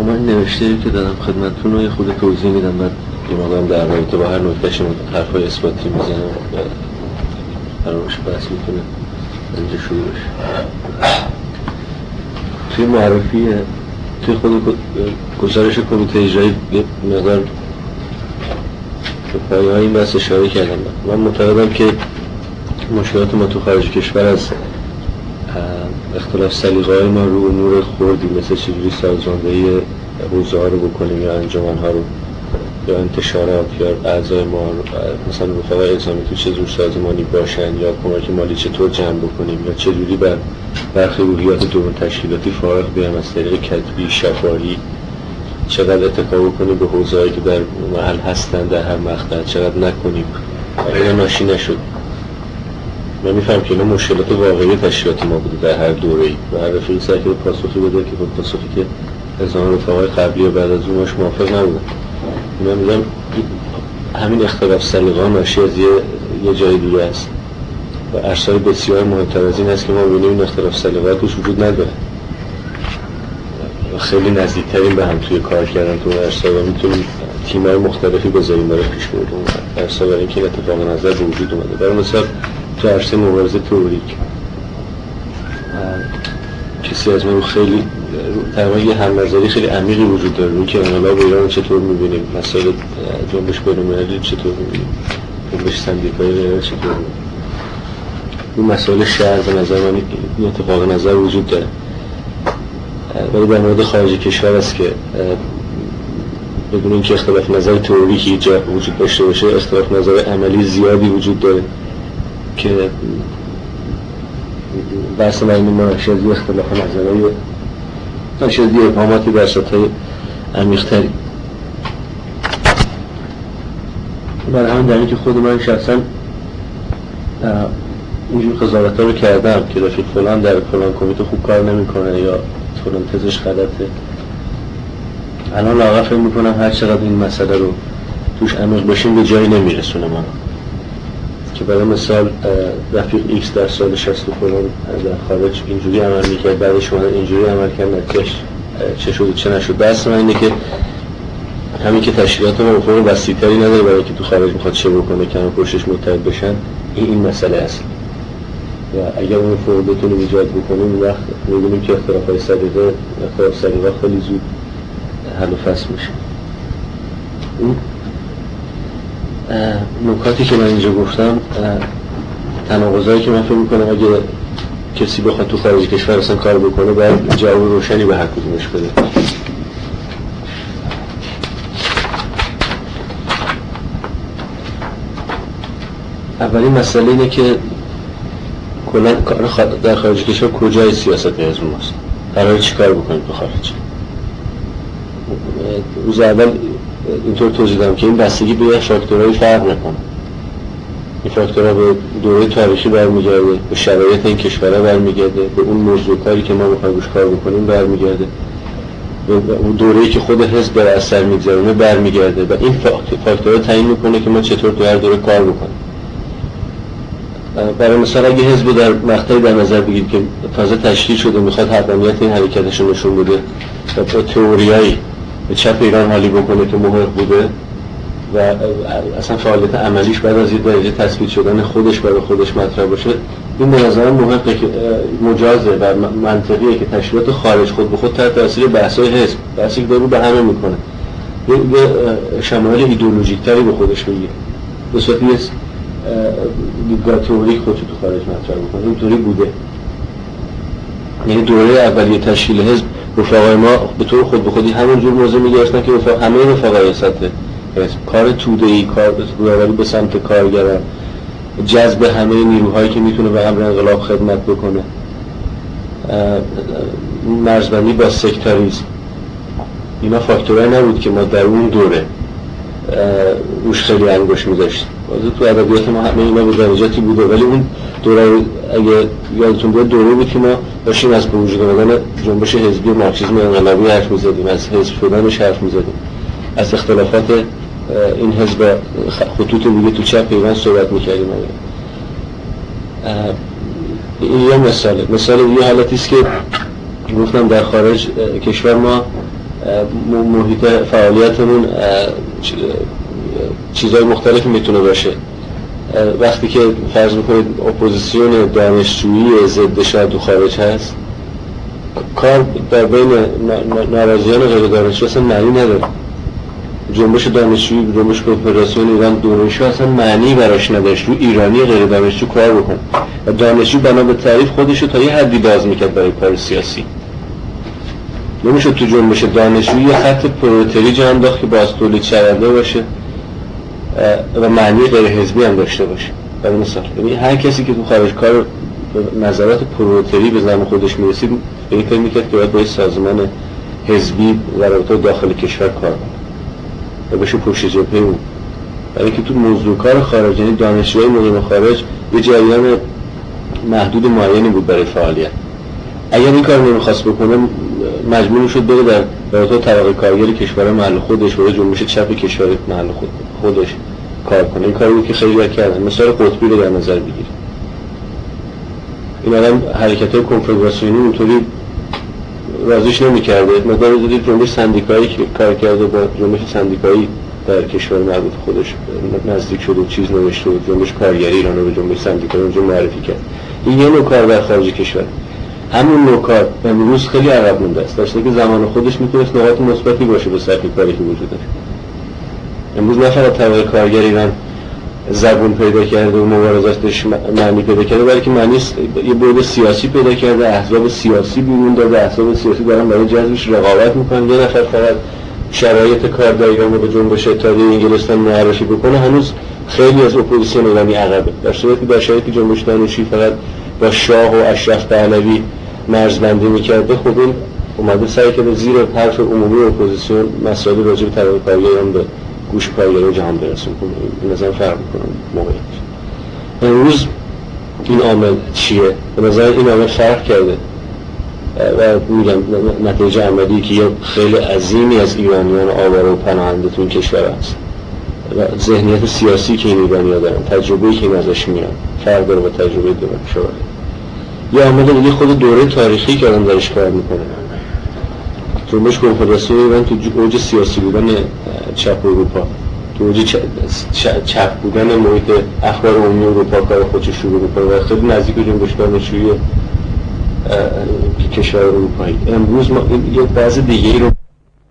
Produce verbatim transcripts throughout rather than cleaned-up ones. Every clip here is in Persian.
من نوشته‌ای که دادم خدمتتون رو یه خود توضیح میدم، بعد یه مقدارم در رابطه با هر نکته‌اش حرفای اثباتی میزنم و قرارش بحث میکنه اینجا شروع بشه. توی معرفی توی خود گزارش کمیته اجرایی یه مقدار به پایه‌های این بحث اشاره کردم. من معتقدم که مشکلات ما تو خارج کشور از اختلاف سلیقه‌های ما رو امور خردی مثل چجوری سازماندهی حوزه ها رو بکنیم یا انجمن ها رو یا انتشارات یا اعضای ما رو، مثلا رفقای الزامی تو چه جور سازمانی باشن یا کمک مالی چطور جمع بکنیم یا چجوری بر برخی روحیات درون تشکیلاتی فارغ بیایم از طریق کتبی شفاهی، چقدر اتکا بکنیم به حوزه‌هایی که در محل هستن در هر مقطع، چقدر نکنیم. اینا ناشی نشد. من میفهم که اینا مشکلات واقعی تشکیلاتی ما بوده در هر دوره‌ای و هر رفیقی سعی کرده پاسخی بده که خود پاسخی که نظام رفقای قبلی و بعد از اون باش موافق نبودن. من میگم همین اختلاف سلیقه‌ها ناشی از یه, یه جای دیگه است و ارسال بسیار مهمتر از این است که ما ببینیم این اختلاف سلیقه‌ها توش وجود نداره و خیلی نزدیکترین به هم توی کار کردن تو ارسال و میتونیم تیم‌های مختلفی بذاریم برای پیش بردن ارسال، برای اینکه اتفاق نظر به وجود اومده. برای مثال تو عرصه مبارزه تئوریک کسی از ما رو خیلی تقریبا یه هم‌نظری خیلی عمیقی وجود داره روی که انقلاب ایران چطور می‌بینیم، مسائل جنبش بین‌المللی چطور می‌بینیم، جنبش سندیکایی ایران چطور می‌بینیم. این مسائل شهر به نظر من این اتفاق نظر وجود داره. ولی در مورد خارج کشور است که بدون اینکه اختلاف نظر تئوریکی جا وجود داشته باشه، اختلاف نظر عملی زیادی وجود داره که بحث معنی ناشی از اختلاف نظرهای ناشی از ابهاماتی در سطح عمیق‌تری. برای همین دلیلی که خود من شخصا اینجور قضاوت‌ها رو کردم که رفیق فلان در فلان کمیته خوب کار نمی‌کنه یا فلان تزش غلطه، الان لااقل فکر می‌کنم هر چقدر این مسئله رو توش عمیق باشیم به جایی نمیرسونه ما که برای مثال رفیق ایکس در سال شصت و فلان در خارج اینجوری عمل میکرد، بعدش اومد اینجوری عمل کرد، نتیجه‌اش چه شد و چه نشد. بحث من اینه که همین که تشکیلات ما افق وسیع‌تری نداره برای اینکه تو خارج میخواد چه بکنه که همه پشتش متحد بشن، این این مسئله است و اگر اون افق بتونیم ایجاد بکنیم اون وقت می‌بینیم که اختلاف‌های سلیقه اختلاف سلیقه خیلی زود حل و فصل میشه. این نکاتی که من اینجا گفتم تناقضایی که من فکر میکنم اگه کسی بخواد تو خارج کشور اصلا کار بکنه باید جواب روشنی به هر کدومش بده. اولین مسئله اینه که کلا کار در خارج کشور کجای سیاست حزب ماست، قراره چی کار بکنیم تو خارج. روز اول اینطور توضیح دادم که این بستگی به یک فاکتورهای فرق نکنه. این فاکتورها به دوره تاریخی برمیگرده، به شرایط این کشورها برمیگرده، به اون موضوع کاری که ما می‌خوایم روش کار بکنیم برمیگرده، به اون دوره‌ای که خود حزب بر اثر می‌گذرونه برمیگرده و این فاکتورها تعیین می‌کنه که ما چطور تو هر دوره کار بکنیم. برای مثال اگه حزب در مقطعی در نظر بگیرید که تازه تشکیل شده می‌خواد حقانیت این حرکتش رو نشون بده و با تئوریایی به چپ ایران حالی بکنه که محق بوده و اصلا فعالیت عملیش بعد از یه درجه تثبیت شدن خودش برای خودش مطرح باشه، این به نظرم محقه که مجازه و منطقیه که تشکیلات خارج خود به خود تحت تاثیر بحث‌های حزب بحثی که دارو به همه میکنه یه شمایل ایدئولوژیک تری به خودش بگیره، به صورت یه دیدگاه تئوریک خودش تو خارج مطرح بکنه. اینطوری بوده. یعنی دوره اولیه تشکیل حزب رفقای ما به طور خود به خودی همون جور موضوع میگرفتن که رفق... همه رفقای سطح حزب کار توده‌ای، کار رویاوری به سمت کارگران، جذب همه نیروهایی که میتونه به امر انقلاب خدمت بکنه، مرزبندی با سکتاریسم، اینا فاکتورایی نبود که ما در اون دوره روش خیلی انگوش می‌ذاشتیم. واسه تو ادبیات ما همه اینا به درجاتی بوده، ولی اون دوره اگه یادتون بیاد دوره بود که ما داشتیم از به وجود آمدن جنبش حزبی مارکسیسم انقلابی حرف می‌زدیم، از حزب شدنش حرف می‌زدیم، از اختلافات این حزب خطوط دیگه تو چپ ایران صحبت می‌کردیم. این یه مثاله. مثال دیگه حالتی است که گفتم در خارج کشور ما محیط فعالیتمون چیزهای مختلفی میتونه باشه. وقتی که فرض میکنید اپوزیسیون دانشجویی ضد شاه تو خارج هست، کار در بین ناراضیان غیر دانشجو اصلا معنی نداره. جنبش دانشجویی، جنبش کنفدراسیون ایران دانشجو اصلا معنی براش نداشت رو ایرانی غیر دانشجو کار بکن. و دانشجو بنا به تعریف خودشو تا یه حدی باز میکرد برای کار سیاسی. نمیشد تو جنبش دانشجویی یه خط پرولتری جا انداخت که باز تولید شونده باشه و معنی غیر حزبی هم داشته باشه. برای مثال یعنی هر کسی که تو خارج کار نظرات پرولتری به زعم خودش میرسید به این فکر میکرد که باید با سازمان حزبی و رابطه داخل کشور کار کنه و بشه پشت جبهه اون. برای که تو موضوع کار خارج، یعنی دانشجوهای مقیم خارج، یه جریان محدود معینی بود برای فعالیت. اگر این کار نمیخواست بکنه مجبور شد بره در رابطه طبقه کارگری کشور محل خودش و جنبش چپ کشور محل خود خودش کار کنه. این کاری بود که خیلی وقت کردن. مثال قطبی رو در نظر بگیرید. این آدم حرکت‌های کنفدراسیونی اونطوری راضیش نمی‌کرده. مقدار دیدید جنبش سندیکایی که کار کرده با جنبش سندیکایی در کشور مربوط خودش نزدیک شده و چیز نوشته و جنبش کارگری ایران رو به جنبش سندیکایی اونجا معرفی کرد. این یه نوع کار در خارج کشور. همون نوع کار امروز خیلی عقب مونده است. درسته که زمان خودش میتونست نقاط مثبتی باشه به سطح کاری که وجود داره. امروز نه فقط طبقه کارگر ایران زبون پیدا کرده و مبارزاتش معنی پیدا کرده، بلکه معنی یه بعد سیاسی پیدا کرده، احزاب سیاسی بیرون داده، احزاب سیاسی دارن برای جذبش رقابت میکنن. یه نفر فقط شرایط کار در ایران رو به جنبش اتحادیه انگلستان معرفی بکنه، هنوز خیلی از اپوزیسیون ایرانی عقبه. در صورتی که در شرایطی جنبش دانشجویی فقط با شاه و اشرف پهلوی مرزبندی میکرده، خب این اومده سعی کرده زیر حرف عمومی اپوزیسیون مسائل راجع به طبقه کارگر ایران به گوش کارگرای جهان برسون. به نظر فرق میکنه موقعیت. امروز این عامل چیه؟ به نظر این عامل فرق کرده و میگم نتیجه عملی که یه خیلی عظیمی از ایرانیان آواره و پناهنده تو این کشور هست و ذهنیت سیاسی که این ایرانی‌ها دارن، تجربه‌ای که این ازش میاد فرق داره با تجربه دوران شورای. یه عامل دیگه خود دوره تاریخی که الان درش کار میکنه. جنبش کنفدراسیون ایران تو اوج سیاسی بودن چپ اروپا، تو اوج چپ بودن محیط اخبار عمومی اروپا کار خودش شروع میکنه و خیلی نزدیک به جنبش دانشجویی کشور اروپایی. امروز ما یه بعض دیگه‌ای رو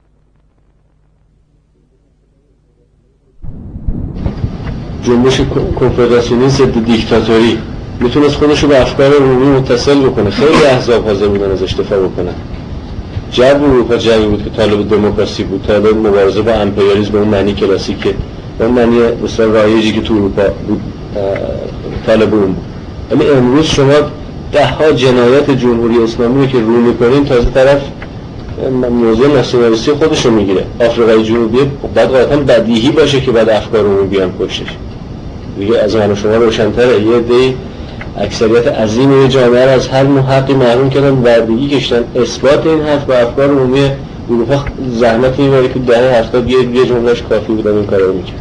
جنبش کنفدراسیونی ضد دیکتاتوری میتونست خودش رو به افکار عمومی متصل بکنه. خیلی احزاب حاضر بودن ازش دفاع بکنن. جو اروپا جوی بود که طالب دموکراسی بود، طالب مبارزه با امپریالیسم به اون معنی کلاسیکه، به اون معنی مثلا رایجی که تو اروپا بود طالب اون بود. ولی امروز شما ده ها جنایت جمهوری اسلامی رو که رو میکنین، تازه طرف موضوع ناسیونالیستی خودش رو میگیره. آفریقای جنوبی بعد قاطعا بدیهی باشه که بعد افکار عمومی بیان پشتش. دیگه از من و شما روشن‌تره. یه دی اکثریت عظیم جامعه را از هر نوع حقی محروم کردن، بردگی کشتن. اثبات این حرف با افکار عمومی اروپا زحمت میبره که دهه هفتاد یه یه جملهش کافی بود این کارا رو میکرد.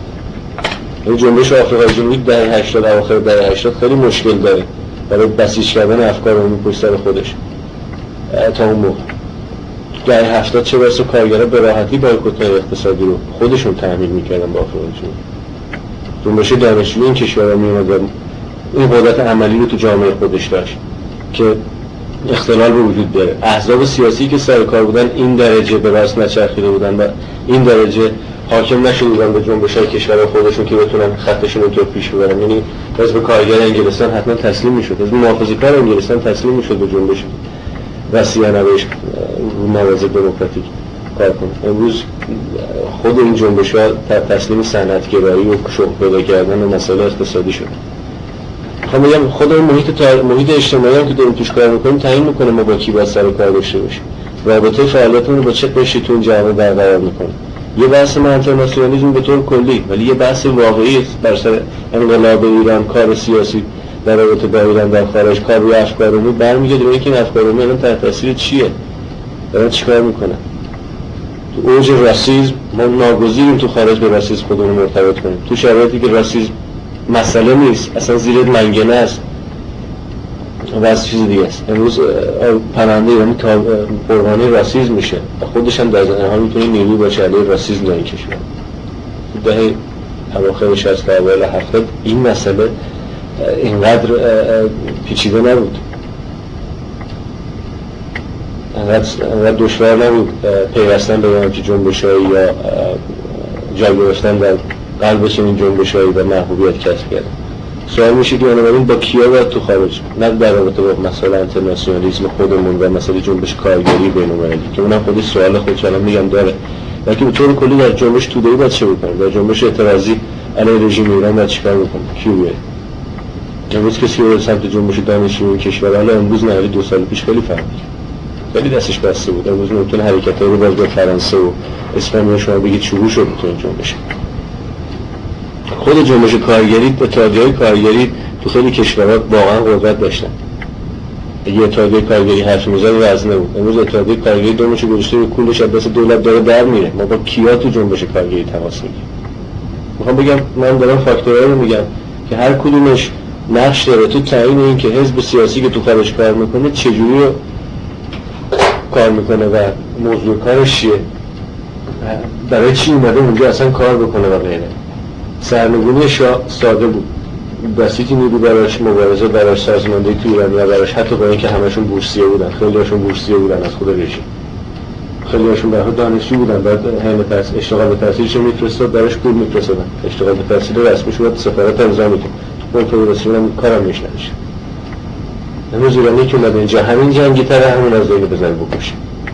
این جنبش آفریقای جنوبی دهه هشتاد اواخر دهه هشتاد خیلی مشکل داره برای بسیج کردن افکار عمومی پشت سر خودش. تا اون موقع دهه هفتاد چه برسه کارگرها به راحتی بایکوت‌های اقتصادی رو خودشون تحمیل میکردن با آفریقای جنوبی. جنبش دانشجویی این کشورها میومد این قدرت عملی رو تو جامعه خودش داشت که اختلال به وجود بیاره. احزاب سیاسی که سر کار بودن این درجه به راست نچرخیده بودن و این درجه حاکم نشده بودن به جنبش‌های کشور خودشون که بتونن خطشون رو تو پیش ببرن. یعنی حزب کارگر انگلستان حتما تسلیم میشد، حزب محافظه‌کار انگلستان تسلیم میشد به جنبش وسیع نوش مبارزه دموکراتیک کار کنه. امروز خود این جنبش‌ها تسلیم صنعت‌گرایی و شغل پیدا کردن و مسائل اقتصادی شده. خب میگم خود اون محیط تار... محیط اجتماعی هم که داریم توش کار میکنیم تعیین میکنه ما با کی باید سر کار داشته باشیم. رابطه فعالیتمون رو با چه قشری تو این جامعه برقرار میکنه. یه بحث انترناسیونالیسم به طور کلی، ولی یه بحث واقعی بر سر انقلاب ایران، کار سیاسی در رابطه با ایران در خارج، کار روی افکار عمومی برمیگرده به اینکه این افکار عمومی الان تحت تاثیر چیه؟ دارن چیکار میکنن؟ تو اوج راسیسم ما ناگزیریم تو خارج به راسیسم خودمون مرتبط کنیم. تو شرایطی که راسیسم مسئله نیست، اصلا زیر منگنه است، و از چیز دیگه است. امروز پرنده ایرانی تا قربانی راسیسم میشه و خودش هم در ذهنها میتونه نیروی باشه علیه راسیسم در این کشور. دهه اواخر شصت تا اوایل هفتاد این مسئله اینقدر پیچیده نبود، اینقدر دشوار نبود پیوستن به همچین جنبش‌هایی یا جا گرفتن در قلب چنین جنبش‌هایی و محبوبیت کسب کردن. سوال میشه که بنابراین با کیا باید تو خارج، نه در رابطه با مسائل انترناسیونالیسم خودمون و مسائل جنبش کارگری بین‌المللی که اونم خودش سوال خودش الان میگم داره، ولی به طور کلی در جنبش توده‌ای باید چه بکنیم؟ در جنبش اعتراضی علیه رژیم ایران باید چیکار بکنیم؟ کی بیاد؟ امروز کسی به سمت جنبش دانشجویی کشور حالا امروز نه، دو سال پیش خیلی فرق خیلی دستش بسته بود. امروز ممکنه حرکت‌هایی رو باز به فرانسه و اسپانیا شما بگید شروع شد تو این جنبش. خود جنبش کارگری، اتحادیه‌های کارگری تو خیلی کشورها واقعا قدرت داشتن. اگه اتحادیه کارگری حرف می‌زد وزنه بود. امروز اتحادیه کارگری دومش گذاشته به کولش از دست دولت داره در میره. ما با کیا تو جنبش کارگری تماس میگیریم؟ میخوام بگم من دارم فاکتورایی رو میگم که هر کدومش نقش داره تو تعیین این که حزب سیاسی که تو خارج کار میکنه چجوری رو کار میکنه و موضوع کارش چیه، برای چی اومده اونجا اصلا کار بکنه و غیره. سرنگونی شاه ساده بود، بسیطی نیرو براش مبارزه براش سازماندهی تو ایران و براش، حتی با اینکه همشون بورسیه بودن، خیلی هاشون بورسیه بودن از خود رژیم، خیلی هاشون برای دانشجو بودن، بعد هم تحصیل اشتغال به تحصیلش میفرستاد براش پول میفرستادن، اشتغال به تحصیل رسمی شد سفارت امضا میکرد، کنفدراسیون هم کارم میشنوش. امروز ایرانی که اومده اینجا همین جنگی تره همون از دیگه بزن بکشه.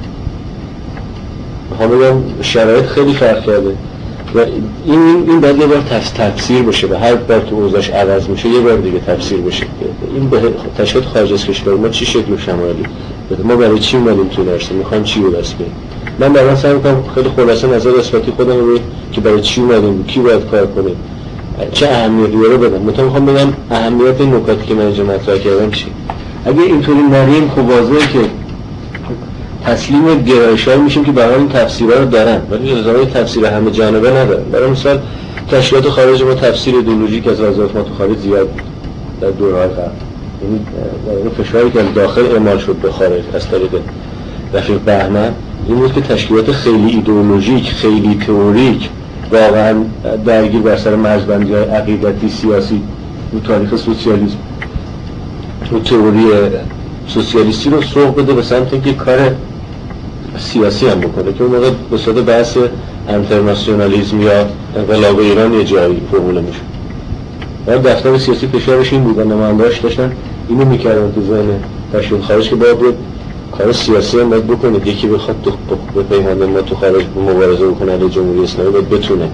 میخوام بگم شرایط خیلی فرق کرده و این این باید یه بار تفسیر بشه و هر بار که اوضاعش عوض میشه یه بار دیگه تفسیر بشه. این به تشکیلات خارج از کشور ما چی شکل و شمالی بده، ما برای چی اومدیم تو درس، میخوام چی رو دست بیاریم. من برام سعی میکنم خیلی خلاصه نظر اثباتی خودم رو که برای چی اومدیم، کی باید کار کنه، چه اهمیتی داره بدم. مثلا میخوام بگم اهمیت نکاتی که من اینجا مطرح کردم چی. اگه اینطوری نریم خب واضحه که تسلیم گرایش‌ها میشیم که برای این تفسیرها رو دارن ولی الزامی تفسیر همه جانبه ندارن. برای مثال تشکیلات خارج ما تفسیر ایدئولوژیک از وظایف ما تو خارج زیاد در دوره‌های قبل، یعنی در فشاری که از داخل اعمال شد به خارج از طریق رفیق بهمن این بود که تشکیلات خیلی ایدئولوژیک، خیلی تئوریک، واقعا درگیر بر سر مرزبندی‌های عقیدتی سیاسی و تاریخ سوسیالیسم و تئوری سوسیالیستی رو سوق بده به سمت اینکه کار سیاسی هم بکنه که اون موقع به صورت بحث انترناسیونالیسم یا انقلاب ایران یه جایی فرموله میشه. و دفتر سیاسی فشارش این بود، نماینده‌اش داشتن اینو میکردن تو ذهن تشکیل خارج که باید کار سیاسی هم باید بکنه، یکی بخواد تو به پیمان ما تو خارج مبارزه بکنه علیه جمهوری اسلامی باید بتونه.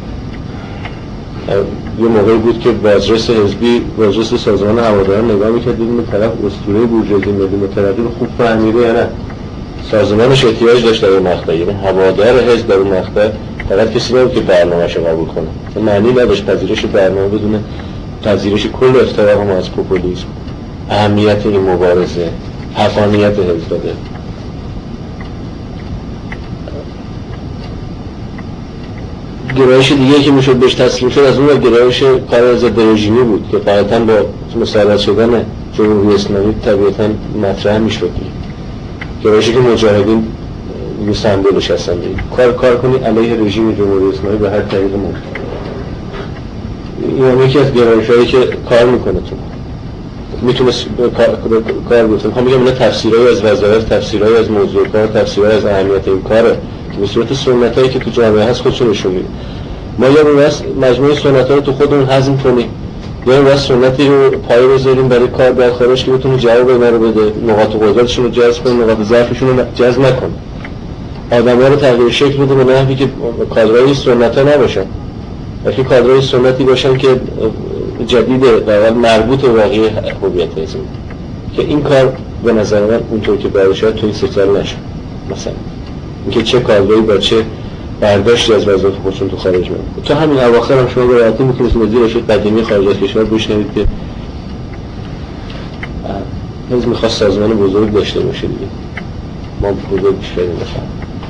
یه موقعی بود که بازرس حزبی بازرس سازمان هواداران نگاه میکرد دید اون طرف اسطوره بورژوازی ملی مترقی رو خوب فهمیده یا نه، سازمانش احتیاج داشت در مقطع، یعنی هوادار حزب در اون مقطع فقط کسی نبود که برنامه‌اش رو قبول کنه، معنی نداشت پذیرش برنامه بدون پذیرش کل افتراق ما از پوپولیسم، اهمیت این مبارزه، حقانیت حزب داده. گرایش دیگه که میشد بهش تسلیم شد از اون گرایش کار ضد رژیمی بود که قاعدتاً با مسلط شدن جمهوری اسلامی طبیعتاً مطرح میشد. گرایشی که مجاهدین یه سمبولش هستن، کار کار کنی علیه رژیم جمهوری اسلامی به هر طریق ممکن. این یکی از گرایش‌هایی که کار میکنه تو میتونه کار بکنه. میخوام بگم اینا تفسیرهایی از وظایف، تفسیرهایی از موضوع کار، تفسیرهایی از اهمیت این کاره که به صورت سنتایی که تو جامعه هست خودشون نشون میده. ما یا رو بس مجموعه سنت‌ها رو تو خودمون هضم کنیم یا رو بس سنتی رو پایه بذاریم برای کار در خارج که بتونه جواب اینا رو بده، نقاط قوتشون رو جذب کنه، نقاط ضعفشون رو جذب نکنه، آدم‌ها رو تغییر شکل بده به نحوی که کادرای سنت‌ها نباشن بلکه کادرای سنتی باشن که جدیده در واقع مربوط به واقعی هویت حزب، که این کار به نظر من اونطور که باید شاید تو این سال نشه. مثلا اینکه چه کادرایی با چه برداشتی از وظایف خودشون تو خارج میاد. تو همین اواخر هم شما به راحتی میتونید وزیر ارشد قدیمی خارج از کشور بشنوید که حزب میخواست سازمان بزرگ داشته باشه دیگه، ما بزرگش کردیم بخوام.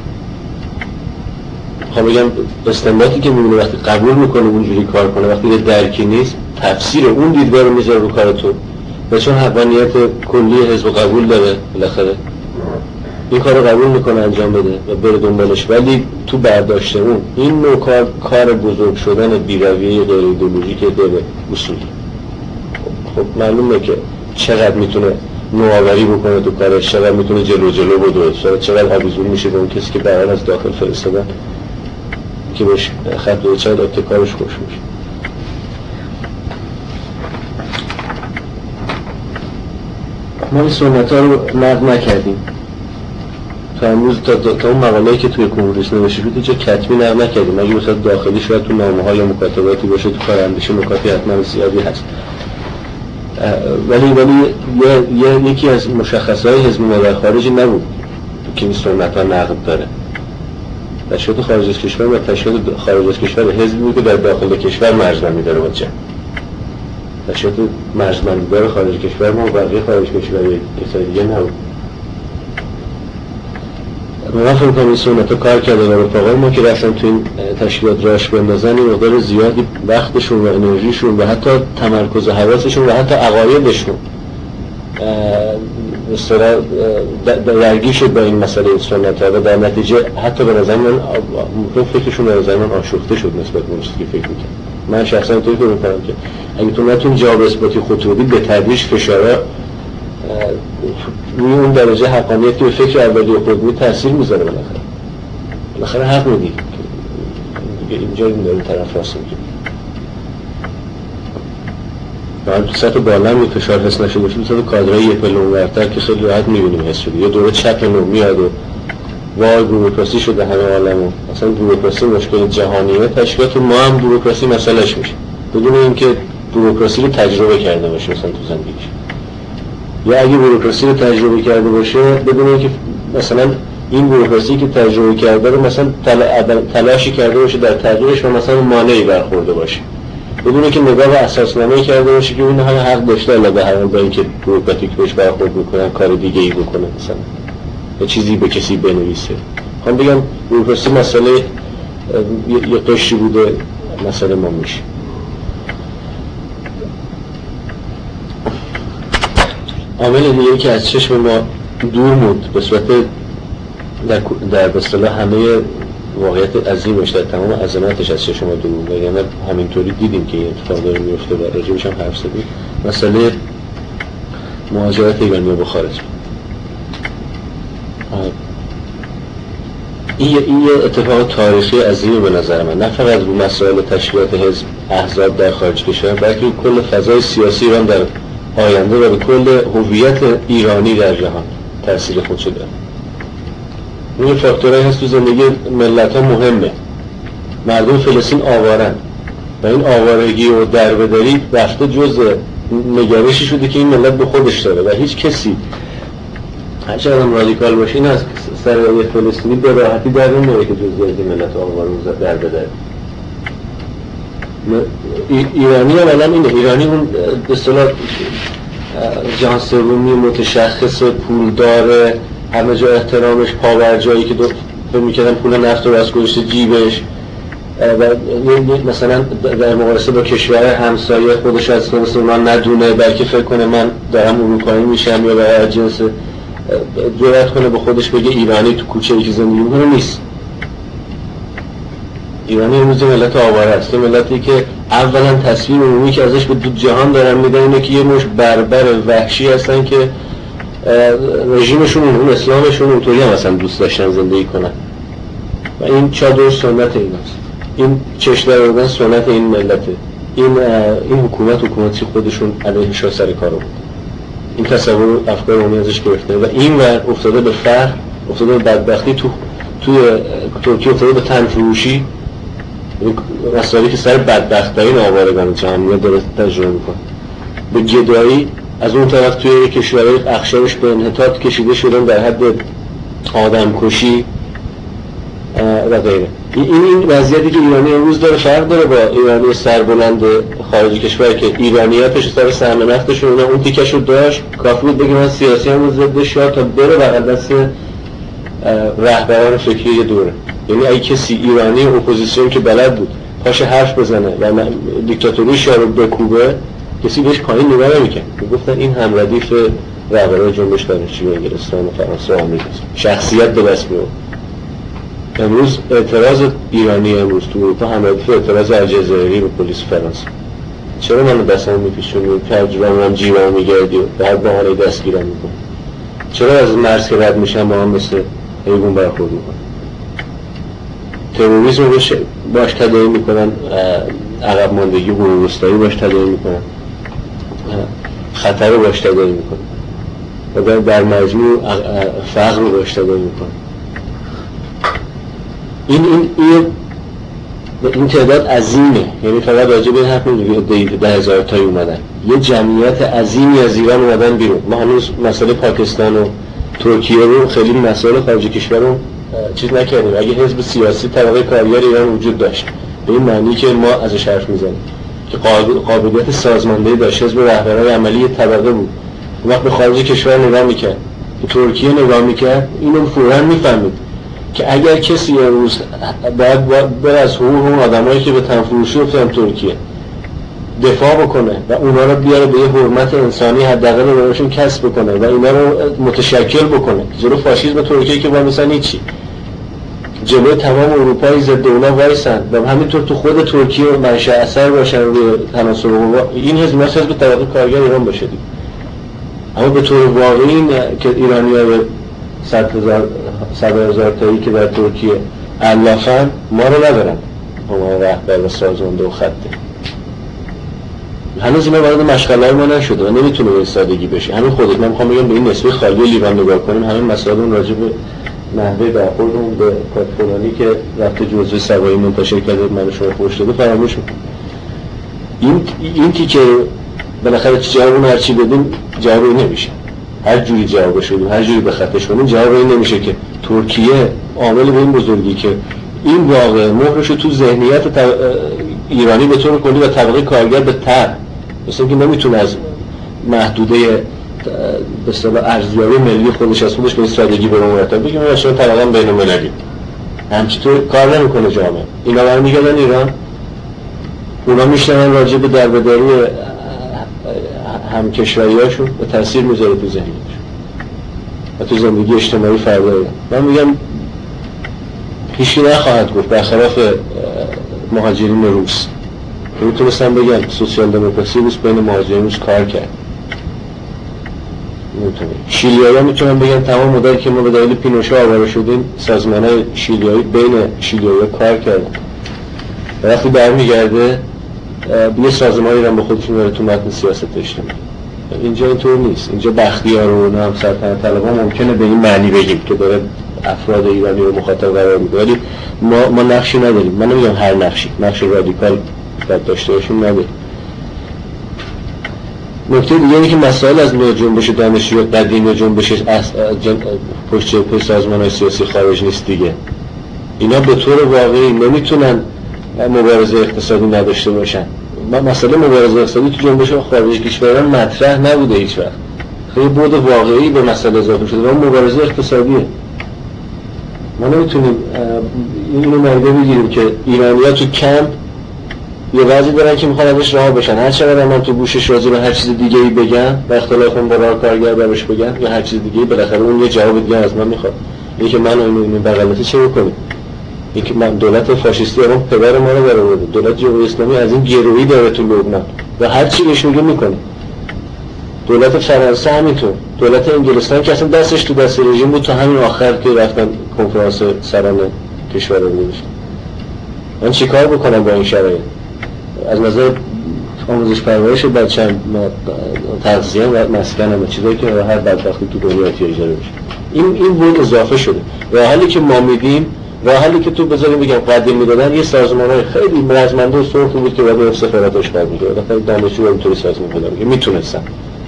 خب بگم استنباطی که میبینه وقتی قبول میکنه اونجوری کار کنه، وقتی یه درکی نیست تفسیر اون دیدگاه رو میذاره رو کار تو، و چون حقانیت کلی حزب قبول داره بالاخره این کار رو قبول میکنه انجام بده و بره دنبالش، ولی تو برداشت اون این نوع کار کار بزرگ شدن بی‌رویه غیر ایدئولوژیکه داره اصولی. خب معلومه که چقدر میتونه نوآوری بکنه تو کارش، چقدر میتونه جلو جلو بده، چقدر آویزون میشه به اون کسی که برای از داخل فرستادن که بهش خط بده، چقدر ابتکارش خوش میشه. ما این سنت ها رو نقد نکردیم تا امروز، تا, تا اون مقاله‌ای که توی کنگره نوشته شده چه کتبی نقد نکردیم. اگه مثلا داخلی شاید تو نامه‌ها یا مکاتباتی باشه، تو کاراندیشه نکاتی حتما زیادی هست، ولی ولی یه, یه یکی از مشخصهای حزب ما در خارج نبود که این سنت ها نقد داره. تشکیلات خارج از کشور و تشکیلات خارج از کشور حزبی بود که در داخل کشور مرزبندی داره با چه تشکیلات مرزبندی داره خارج کشور ما و بقیه خارج کشوری کسای دیگه نبود. من فکر کنم این سنت ها کار کرده و رفاقای ما که رفتن تو این تشکیلات راش بندازن این مقدار زیادی وقتشون و انرژیشون و حتی تمرکز حواسشون و حتی عقایدشون بسیار درگیر شد با این مسئله این سنت ها و در نتیجه حتی به نظر من فکرشون به نظر من آشفته شد نسبت به اون چیزی که فکر میکنم. من شخصا اینطوری فکر میکنم که اگه تو نتون جواب اثباتی خودت رو بدی به تدریج فشارها روی اون درجه حقانیت که به فکر اولیه خود می تاثیر میذاره. بالاخره بالاخره حق میدی دیگه اینجا این داره طرف راست میگه. من تو سطح بالا می فشار حس نشده شده سطح کادرهای یه پله اونورتر که خیلی راحت میبینیم حس شده. یه دوره چپ نو میاد و وای بوروکراسی شده همه عالمو. اصلا بوروکراسی مشکل جهانیه، تشکیلات ما هم بوروکراسی مسئلهش میشه بدون اینکه بوروکراسی رو تجربه کرده باشه مثلا تو زندگیش، یا اگه بوروکراسی رو تجربه کرده باشه بدون اینکه مثلا این بوروکراسی که تجربه کرده رو مثلا تلاشی کرده باشه در تغییرش و مثلا مانعی برخورده باشه، بدون اینکه نگاه به اساسنامه‌ای کرده باشه که این همه حق داشته الا به هر حال با اینکه بوروکراتیک بهش برخورد میکنن کار دیگه ای بکنه مثلا یا چیزی به کسی بنویسه. خواهم بگم بوروکراسی مسئله یه قشری بوده مسئله ما میشه. عامل دیگه که از چشم ما دور موند به صورت در در به اصطلاح همه واقعیت عظیمش در تمام عظمتش از چشم ما دور موند، یعنی همینطوری دیدیم که این اتفاق داره میفته و راجعش هم حرف زدیم. مسئله مهاجرت ایرانی‌ها به خارج. این این اتفاق تاریخی عظیمی به نظر من، نه فقط رو مسائل تشکیلات حزب احزاب در خارج کشور بلکه کل فضای سیاسی ایران در آینده و به کل هویت ایرانی در جهان تأثیر خودشو داره. این فاکتورهایی هست تو زندگی ملت ها مهمه. مردم فلسطین آوارن و این آوارگی و دربدری رفته جز نگرشی شده که این ملت به خودش داره و هیچ کسی هرچه آدم رادیکال باشه این از سر یه فلسطینی به راحتی در نمیاره که جزئیات ملت آوار رو دربدره. ایرانی هم الان اینه، ایرانی اون به اصطلاح جهان سومی متشخص پولدار همه جا احترامش پاورجایی که دو فکر می‌کردن پول نفت رو از گذاشته جیبش و مثلا در مقایسه با کشور همسایه خودش از مسلمان ندونه بلکه فکر کنه من دارم اروپایی میشم یا برای جنس جرأت کنه به خودش بگه ایرانی تو کوچه‌ای که زندگی می‌کنه نیست. ایرانی امروز ملت آواره است، ملتی که اولا تصویر عمومی که ازش به دو جهان دارن میدن اینه که یه مش بربر وحشی هستن که رژیمشون اون اسلامشون اونطوری هم اصلا دوست داشتن زندگی کنن و این چادر سنت این است. این چشم در آوردن سنت این ملته. این این حکومت حکومتی خودشون علیهش سر کارو بود. این تصور افکار عمومی ازش گرفته و این ور افتاده به فقر، افتاده به بدبختی، تو توی ترکیه افتاده به تنفروشی، مسائلی که سر بدبخت‌ترین آوارگان جهان داره تجربه میکنه، به گدایی. از اون طرف توی کشورهای اخشارش به انحطاط کشیده شدن در حد آدمکشی و غیره. این این وضعیتی که ایرانی امروز داره فرق داره با ایرانی سربلند خارج کشور که ایرانیاتش سر سهم نفتشون اون تیکش رو داشت، کافی بود بگه من سیاسی هم ضد شاه تا بره بغل دست رهبران فکری یه دوره. یعنی اگه کسی ایرانی اپوزیسیون که بلد بود پاش حرف بزنه و دیکتاتوری شاه رو بکوبه کسی بهش پایین نگاه نمی‌کرد. میگفتن این هم ردیف رهبران جنبش دانشجویی انگلستان و فرانسه و آمریکا، شخصیت به دست می‌آورد. امروز اعتراض ایرانی امروز تو اروپا هم ردیف اعتراض الجزایری به پلیس فرانسه. چرا منو دستمو می‌پیچونی و ترجمه‌ام جیبمو می‌گردی و به هر بهانه‌ای دستگیرم می‌کنی؟ چرا از مرز که رد میشم با هم مثل حیوان برخورد می‌کنی؟ تروریسم باش باش تداعی میکنن، عقب ماندگی و روستایی باش تداعی میکنن، خطر رو باش تداعی میکنن و در, در مجموع فقر رو باش تداعی میکنن. این این این این تعداد عظیمه، یعنی فقط راجع به این حرف نمیگه ده هزار تایی اومدن، یه جمعیت عظیمی از ایران اومدن بیرون. ما هنوز مسئله پاکستان و ترکیه رو خیلی مسائل خارج کشور رو چیز نکردیم. اگه حزب سیاسی طبقه کارگر ایران وجود داشت به این معنی که ما ازش حرف میزنیم که قابلیت سازماندهی داشت، حزب رهبرای عملی طبقه بود، اون وقت به خارج کشور نگاه میکرد، به ترکیه نگاه میکرد، اینو فوراً میفهمید که اگر کسی امروز باید بر از حقوق اون آدمایی که به تنفروشی افتادن ترکیه دفاع بکنه و اونا رو بیاره به یه حرمت انسانی حداقل رو براشون کسب بکنه و اینا رو متشکل بکنه جلو فاشیسم ترکیه که با مثلا هیچی، جلوی تمام اروپایی ضد اونا وایسن و همینطور تو خود ترکیه منشأ اثر باشن روی تناسب قوا. این حزب مثلا حزب طبقه کارگر ایران باشه دید. اما به طور واقعی این که ایرانی‌ها به صد هزار صد هزار تایی که در ترکیه علافن ما رو ندارن، ما رهبر و سازنده و خطه. هنوز اینا وارد مشغله ما نشده و نمیتونه به سادگی بشه. همین خودت من میخوام بگم به این نسبه خالی لیوان نگاه کنیم، همین مسائل اون راجع به نحوه برخوردمون به کاتفولانی که رفته جزوه سوایی منتشر کرده من شما فوش داده فراموش میکنم. این این تیکه بالاخره جواب هر چی بدیم جواب این نمیشه. هر جوری جوابش بدیم، هر جوری به خطش کنیم جواب این نمیشه که ترکیه عامل به این بزرگی که این واقع مهرش تو ذهنیت ایرانی به طور کلی و طبقه کارگر به تر، مثل اینکه نمیتونه از محدوده به اصطلاح ارزیابی ملی خودش از خودش به استراتژی به مرتب بگیم ما شما طبقا بین‌المللی همچطور کار نمیکنه جامعه. اینا برای میگردن ایران، اونا میشنن راجع به دربدری هم کشوریاشون و تاثیر میذاره تو ذهنیشون و تو زندگی اجتماعی فردایی. من میگم هیچی نخواهد گفت برخلاف مهاجرین روس. میتونستم بگم سوسیال دموکراسی روس بین مهاجرین روس کار کرد. شیلیایی میتونم بگم تمام مدتی که ما به دلیل پینوشه آواره شدیم سازمان‌های شیلیایی بین شیلیایی کار کردن و وقتی برمیگرده یه سازمانی رو به خودشون داره تو متن سیاست اجتماعی. اینجا اینطور نیست. اینجا بختیار و هم سلطنت طلبها ممکنه به این معنی بگیم که داره افراد ایرانی رو مخاطب قرار میده، ولی ما ما نقشی نداریم. من نمیگم هر نقشی نقش رادیکال باید داشته باشیم، نداریم. نکته دیگه اینه که مسائل از نوع جنبش دانشجویی قدیم جنبش پشت جبهه سازمان‌های سیاسی خارج نیست دیگه. اینا به طور واقعی نمیتونن مبارزه اقتصادی نداشته باشن. ما مسئله مبارزه اقتصادی تو جنبش خارج کشوران مطرح نبوده هیچ وقت. خیلی بود واقعی به مسئله اضافه شده و مبارزه اقتصادیه. ما نمیتونیم اینو مرده بگیریم که ایرانی‌ها تو کمپ یه وضعی دارن که میخوان ازش رها بشن، هر چقدر من تو گوشش راضی به هر چیز دیگه ای بگم و اختلافم با راه کارگر براش بگم یا هر چیز دیگه ای، بالاخره اون یه جواب دیگه از من میخواد. اینکه من اینو اینو بغلتی چه بکنم؟ اینکه من دولت فاشیستی اون پدر ما رو برآورده، دولت جمهوری اسلامی از این گرویی داره تو لبنان و هر چی بهش میگه میکنه. دولت فرانسه همینطور، دولت انگلستان که اصلا دستش تو دست رژیم بود تا همین آخر که رفتن کنفرانس سران کشور رو گذاشتن. من چیکار بکنم با این شرایط؟ از نظر آموزش پرورش بچه‌م، تغذیه و مسکن و چیزایی که هر بدبختی تو دنیا احتیاج داره میشه. این این بود اضافه شده. راه حلی که ما میدیم، راه حلی که تو بذاریم بگم قدیم میدادن یه سازمان‌های خیلی رزمنده و سرخی بود که بعد سفارتش برمی‌گرفت. مثلا دانشجو اینطوری سازمان پیدا می‌کنه، میتونستن.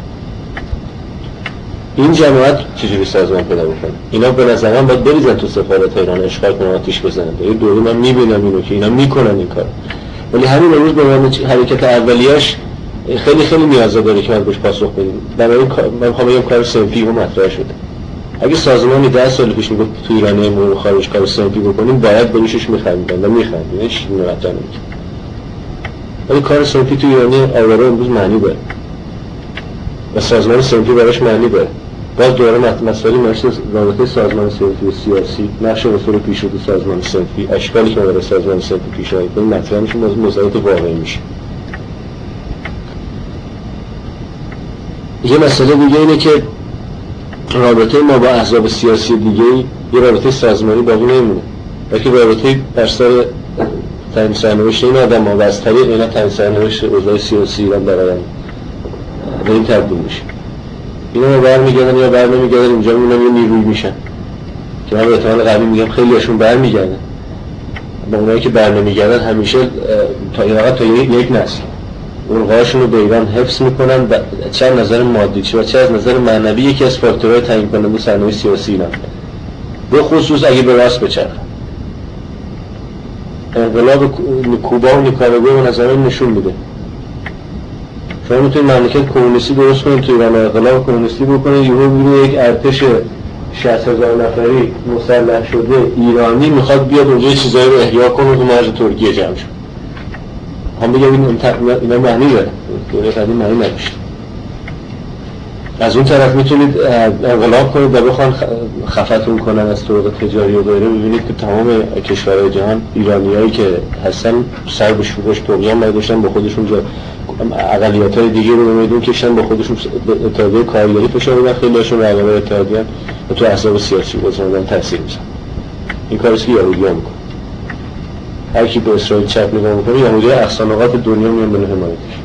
این جماعت چجوری سازمان پیدا می‌کنه؟ اینا به نظر من باید بریزن تو سفارت ایران اشغال کنن، آتش بزنن. یه دوری من می‌بینم اینو که اینا می‌کنن این کار. ولی همین امروز به عنوان حرکت اولیه‌اش خیلی خیلی نیاز داره که ما بهش پاسخ بدیم. برای این من می‌خوام بگم کار صنفی و مطرح شده. اگه سازمانی ده سال پیش میگفت تو ایرانی امور خارج کار صنفی بکنیم، باید بهش می‌خندیدن و می‌خندیدن. هیچ نمی‌تونه. ولی کار صنفی تو ایرانی آواره امروز معنی داره و سازمان صنفی براش معنی داره. باز دوره مسئله مثل رابطه سازمان صنفی و سیاسی، نقش اصول پیشرو سازمان صنفی، اشکالی که برای سازمان صنفی پیش آید این مطرح میشه، موضوع موضوعات واقعی میشه. یه مسئله دیگه اینه که رابطه ما با احزاب سیاسی دیگه یه رابطه سازمانی باقی نمیمونه، بلکه رابطه بر سر تعیین سرنوشت این آدم ها و از طریق اینا تعیین سرنوشت اوضاع سیاسی ایران در آینده به این تبدیل میشه. اینا برمیگردن یا برنمیگردن اینجا میمونن یه نیروی میشن که من به احتمال قوی میگم خیلی هاشون برمیگردن. با اونایی که برنمیگردن همیشه تا این وقت تا یک نسل القاشون رو به ایران حفظ میکنن، چه از نظر مادی چه و چه از نظر معنوی یکی از فاکتورهای تعیین کننده سرنوشت سیاسی ایران، به خصوص اگه به راست بچرخه. انقلاب کوبا و نیکاراگوئه به نظر من نشون میده شما میتونید مملکت کمونیستی درست کنید تو ایران، انقلاب کمونیستی بکنید، یهو میبینید یک ارتش شصت هزار نفری مسلح شده ایرانی میخواد بیاد اونجا چیزایی رو احیا کنه تو مرز ترکیه جمع شد. هم بگم این اینا معنی داره، دوره قدیم معنی نداشت. از اون طرف میتونید انقلاب کنید و بخوان خفتون کنن از طرق تجاری و غیره. ببینید که تمام کشورهای جهان ایرانیایی که هستن سر به شورش طغیان داشتن، با خودشون اقلیت‌های دیگه رو میدون کشن، با خودشون اتحادیه کارگری فشار میدن، خیلی هاشون رقبای اتحادیه و تو احزاب سیاسی بازم تاثیر میذارن. این کاریست که یهودی‌ها میکنن. هر کی به اسرائیل چپ نگاه میکنه یهودی‌ها اقصا نقاط دنیا میان به حمایتش.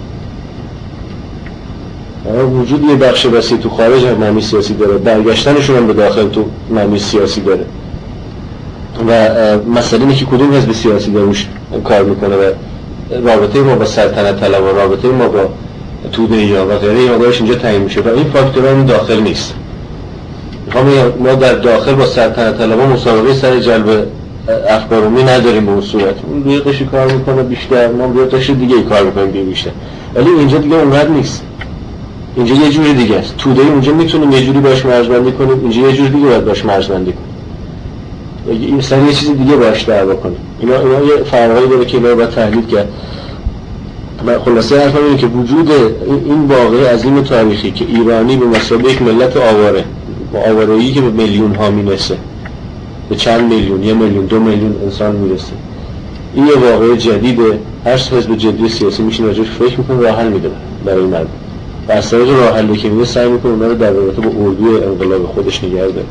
وجود یه بخش وسیع تو خارج هم معنی سیاسی داره، برگشتنشون هم به داخل تو معنی سیاسی داره و مسئله اینه که کدوم حزب سیاسی داروش کار میکنه و رابطه ما با سلطنت طلب و رابطه ما با توده یا و غیره این مقدارش اینجا تعیین میشه و این فاکتورها داخل نیست. میخوام ما در داخل با سلطنت طلبا مسابقه سر جلب افکار عمومی نداریم به اون صورت. اون روی قشی کار میکنه بیشتر، ما روی قش دیگه کار میکنیم بیشتر، ولی اینجا دیگه اونقدر نیست. اینجا یه جوری دیگه است. توده اونجا میتونیم یه جوری باش مرزبندی کنیم، اینجا یه جوری دیگه باید باش مرزبندی کنیم. این سر یه چیز دیگه باش دعوا کنیم. اینا اینا یه فرقایی داره که اینا باید تحلیل کرد. من خلاصه حرفم اینه که وجود این واقعه عظیم تاریخی که ایرانی به مثابه یک ملت آواره، با آواره‌ای که به میلیون ها میرسه، به چند میلیون، یه میلیون، دو میلیون انسان میرسه، این یه واقعه جدیده. هر حزب جدی سیاسی میشینه راجعش فکر میکنه، راه حل میده برای مردم. و از طریق راه حلی که میده سعی میکنه اونا رو در رابطه با اردوی انقلاب خودش نگه داره،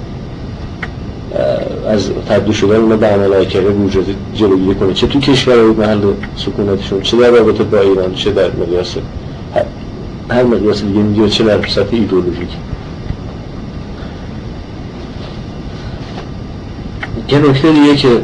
از تبدیل شدن اونا به عمل کرده بورژوازی جلوگیری کنه، چه تو کشورهای محل سکونتشون، چه در رابطه با ایران، چه در مقیاس هر, هر مقیاس دیگه میگه، چه در سطح ایدئولوژیک. یه نکته دیگه که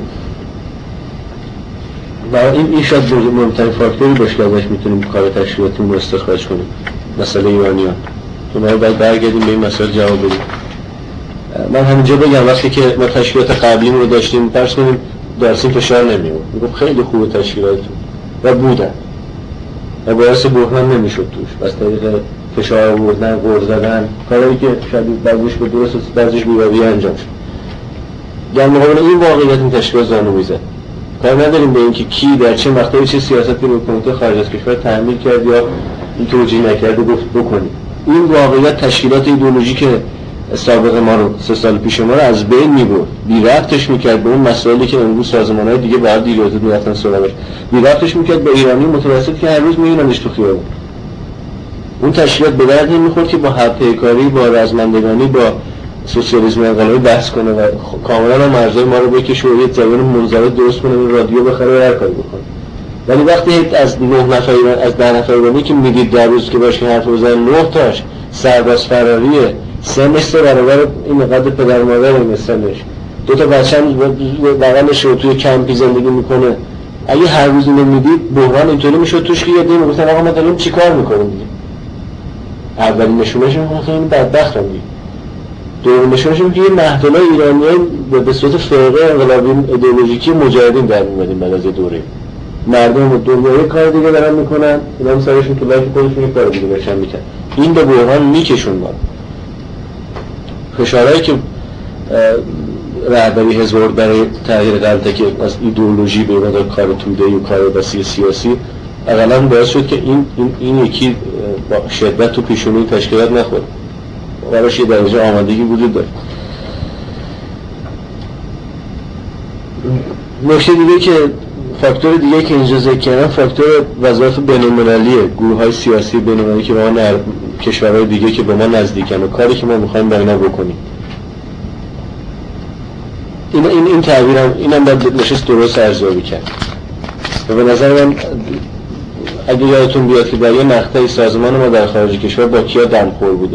و این این شاید مهمترین فاکتوری باشه که ازش میتونیم کار تشکیلاتیمون رو استخراج کنیم، مسئله ایرانیان. تو ما باید برگردیم به این مسئله جواب بدیم. من همینجا بگم وقتی که ما تشکیلات قبلی رو داشتیم، فرض کنیم درسیم فشار نمیاد، میگم خیلی خوبه تشکیلاتتون و بودن و باعث بحران نمیشد توش، از طریق فشار آوردن، قرض زدن، کاری که شاید بعضیش به درست است بعضیش بی‌رویه انجام شد. در مقابل این واقعیت این تشکیلات زانو میزد. کار نداریم به اینکه کی در چه مقطعی چه سیاستی رو کمیته خارج از کشور تحمیل کرد یا این توجیه نکرد و گفت بکنید. این واقعیت تشکیلات ایدئولوژیک سابق ما رو سه سال پیش ما رو از بین میبرد، بی ربطش میکرد به اون مسائلی که امروز سازمان‌های دیگه بعد دیروزه میرفتن سراغش، بی ربطش میکرد به ایرانی متوسط که هر روز میبیننش تو خیابون. اون تشکیلات به درد نمیخورد که با همپیکاری، با رزمندگانی، با سوسیالیسم انقلابی بحث کنه و کاملا مرزهای ما رو بکشه و یه زبان منضبط درست کنه و رادیو بخره و هر کاری بکنه. ولی وقتی از نه نفر از ده نفر ایرانی که میدید در روز که باشه حرف بزنن، نه تاش سرباز فراریه، سنش سه برابر این قد پدر مادر این سنش، دو تا بچه هم بغلش رو توی کمپی زندگی میکنه، اگه هر روز اینو میدید بحران اینطوری میشد توش که یه دیگه میگفتن آقا ما داریم چی کار میکنیم دیگه. اولین نشونش هم خیلی بدبخت هم دیگه. دومین نشونش هم که یه محدولای ایرانیایی به صورت فرقه انقلابی ایدئولوژیکی مجاهدین در میمدیم بعد از یه دوره. مردم دنیای کار دیگه دارن میکنن، اینا هم سرشون تو لایف خودشون یه کار دیگه داشتن میکنن. این به بحران میکشون ما. فشارهایی که رهبری حزب برای تغییر غلطه که از ایدئولوژی به مدار کار توده و کار بسی سیاسی اقلا باعث شد که این این, این یکی با شدت تو پیشونی تشکیلات نخورد، براش یه درجه آمادگی وجود داره. نکته دیگه که فاکتور دیگه که اینجا ذکر کردم فاکتور وظایف بین‌المللیه، گروه‌های سیاسی بین‌المللی که با ما نر... کشورهای دیگه که به ما نزدیکن و کاری که ما می‌خوایم با اینا بکنیم. این این این تعبیرم اینم باید نشست درست ارزیابی کرد. و به نظر من اگه یادتون بیاد که در یه مقطعی سازمان ما در خارج کشور با کیا دمخور بوده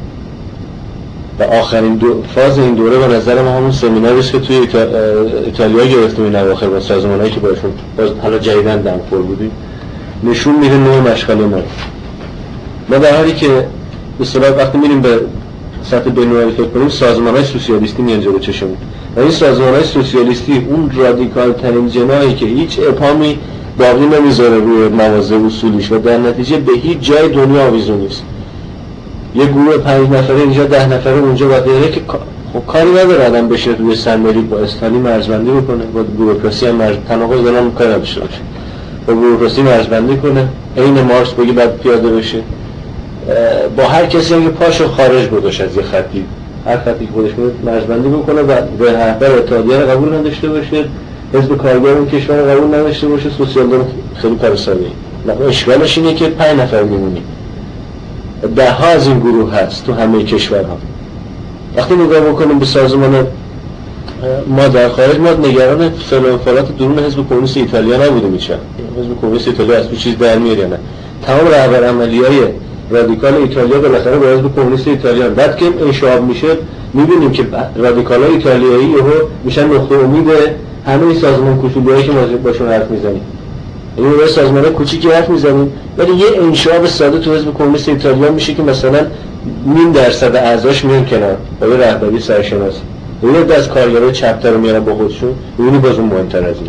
و آخرین دو فاز این دوره به نظر ما همون سمیناریست که توی ایتالیا گرفتیم این اواخر با سازمانایی که باشون باز حالا جدیدن دمخور بودیم، نشون میده نوع مشغله ما. ما در حالی که به اصطلاح وقتی میریم به سطح بین‌المللی فکر کنیم سازمان‌های سوسیالیستی میان جلو چشمون و این سازمان‌های سوسیالیستی اون رادیکال ترین جناحی که هیچ ابهامی باقی نمیذاره روی مواضع اصولیش و در نتیجه به هیچ جای دنیا آویزون نیست. یه گروه پنج نفره اینجا ده نفره اونجا و غیره که خب کاری نداره آدم بشه روی صندلی با استالی مرزبندی بکنه، با بوروکراسی هم مرز تناقض دارن کار نداشته باشه، با بوروکراسی مرزبندی کنه، عین مارکس بگه بعد پیاده بشه، با هر کسی که پاشو خارج گذاشت از یه خطی، هر خطی که خودش میاد مرزبندی بکنه و به رهبر اتحادیه رو قبول نداشته باشه، حزب کارگر اون کشور رو قبول نداشته باشه، سوسیال دموکرات خیلی کار ساده‌ای. نه اشکالش اینه که پنج نفر میمونیم. ده ها از این گروه هست تو همه کشورها. وقتی نگاه بکنیم به سازمان ما در خارج، ما نگران فعالیت درون حزب کمونیست ایتالیا نبودیم. میشه حزب کمونیست ایتالیا از چیز در میاد یا نه؟ تمام رهبر عملیای رادیکال ایتالیا بالاخره به حزب کمونیست ایتالیا، بعد که انشعاب میشه میبینیم که رادیکالای ایتالیایی یهو میشن نقطه امید همه این سازمان کوچولویی که ما باشون حرف میزنیم. یعنی ما سازمان‌های کوچیکی حرف میزنیم ولی یه انشعاب ساده تو حزب کمونیست ایتالیا میشه که مثلا نیم درصد اعضاش میان کنار با یه رهبری سرشناس، یه دست کارگرای چپ‌تر رو میارن با خودشون، میبینی باز اون مهمتر از این.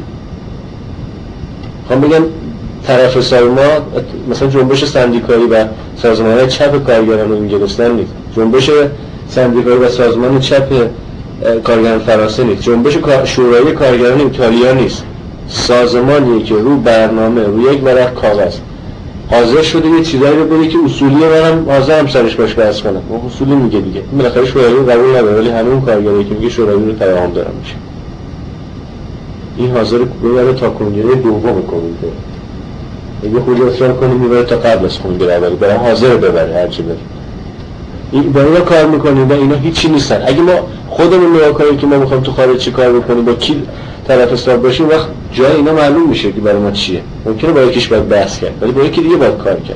خب بگم طرف حساب ما مثلا جنبش سندیکایی و سازمان‌های چپ کارگران انگلستان نیست، جنبش سندیکایی و سازمان چپ کارگران فرانسه نیست، جنبش شورای کارگران ایتالیا نیست، سازمانیه که رو برنامه رو یک ورق کاغذ حاضر شده یه چیزایی رو بگه که اصولی منم حاضرم سرش باش بحث کنم. اون اصولی میگه دیگه، بالاخره شورای رو قبول نداره ولی همون کارگرایی که میگه شورای رو تفاهم دارن میشه. این حاضر ببره تا کنگره دوم کمیته. اگه خود اصرار کنیم میبره تا قبل از کنگره اولی، برای حاضر ببره هر چی بره. این با اینا کار میکنیم و اینا هیچی نیستن. اگه ما خودمون نگاه کنیم که ما میخوایم تو خارج چی کار بکنیم، با کی طرف حساب باشیم، وقت جای اینا معلوم میشه که برای ما چیه. ممکنه با یکیش باید بحث کرد ولی با یکی دیگه باید کار کرد.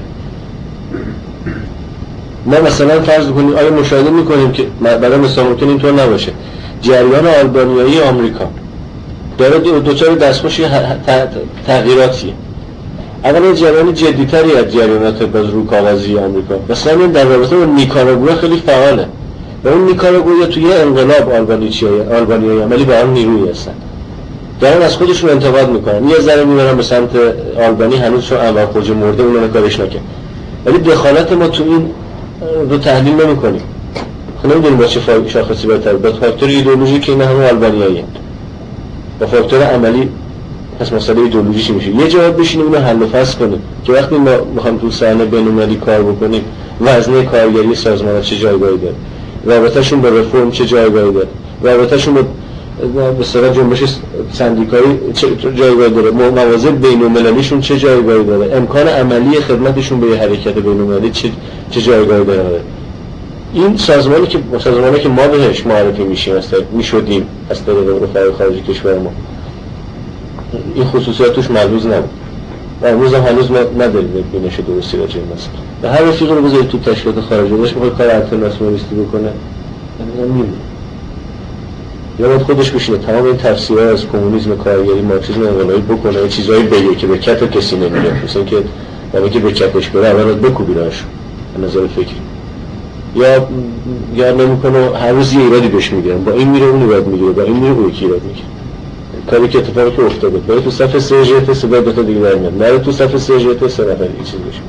ما مثلا فرض کنیم آیا مشاهده میکنیم که برای مثلا ممکنه اینطور نباشه، جریان آلبانیایی آمریکا داره دوچار دستخوش تغییراتیه. اولا جریان جدیتری از جریانات باز رو کاغذی آمریکا مثلا در رابطه با نیکاراگوئه خیلی فعاله و اون نیکاراگوئه توی انقلاب آلبانیایی آلبانیایی عملی به آن نیرویی هستن، دارن از خودشون انتقاد میکنن، یه ذره میبرن به سمت آلبانی، هنوز چون انور خوجه مرده اونو کارش نکرد، ولی دخالت ما تو این رو تحلیل نمیکنیم. خب نمیدونیم با چه شاخصی بهتر، با فاکتور ایدئولوژی که این همون آلبانیاییه، با فاکتور عملی پس مسئله ایدئولوژیش میشه. یه جواب بشینیم اینو حل و فصل کنیم که وقتی ما میخوایم تو صحنه بین‌المللی کار بکنیم وزنه کارگری سازمان‌ها چه جایگاهی داره، رابطه‌شون با رفرم چه جایگاهی داره، رابطه‌شون با به اصطلاح جنبش سندیکایی چه جایگاهی داره، موازی بین‌المللیشون چه جایگاهی داره، امکان عملی خدمتشون به حرکت بین‌المللی چه چه جایگاهی داره. این سازمانی که سازمانی که ما بهش معرفی میشیم است میشدیم از طریق رفاه خارجی کشور ما، این خصوصیات توش ملحوظ نبود و امروز هم هنوز ما نداریم بینش درستی راجع به مثلا و هر رفیقی رو بذارید تو تشکیلات خارجی داشت میخواد کار الترناتیویستی بکنه نمیدونم یا باید خودش بشینه تمام این تفسیرها از کمونیسم کارگری مارکسیسم انقلابی بکنه، یه چیزایی بگه که به کت کسی نمیره، مثلا که برای که به کتش بره اول بکوبیدش به نظر فکری یا یا نمیکنه هر روز یه ایرادی بهش میگیرن، با این میره اون ایراد میگیره، با این میره اون یکی ایراد میگیره. کاری که اتفاقی که افتاده برای تو صف سه جی تی سه دو تا دیگه در میاد، نه تو صف سه جی تی سه نفر این چیز بشه.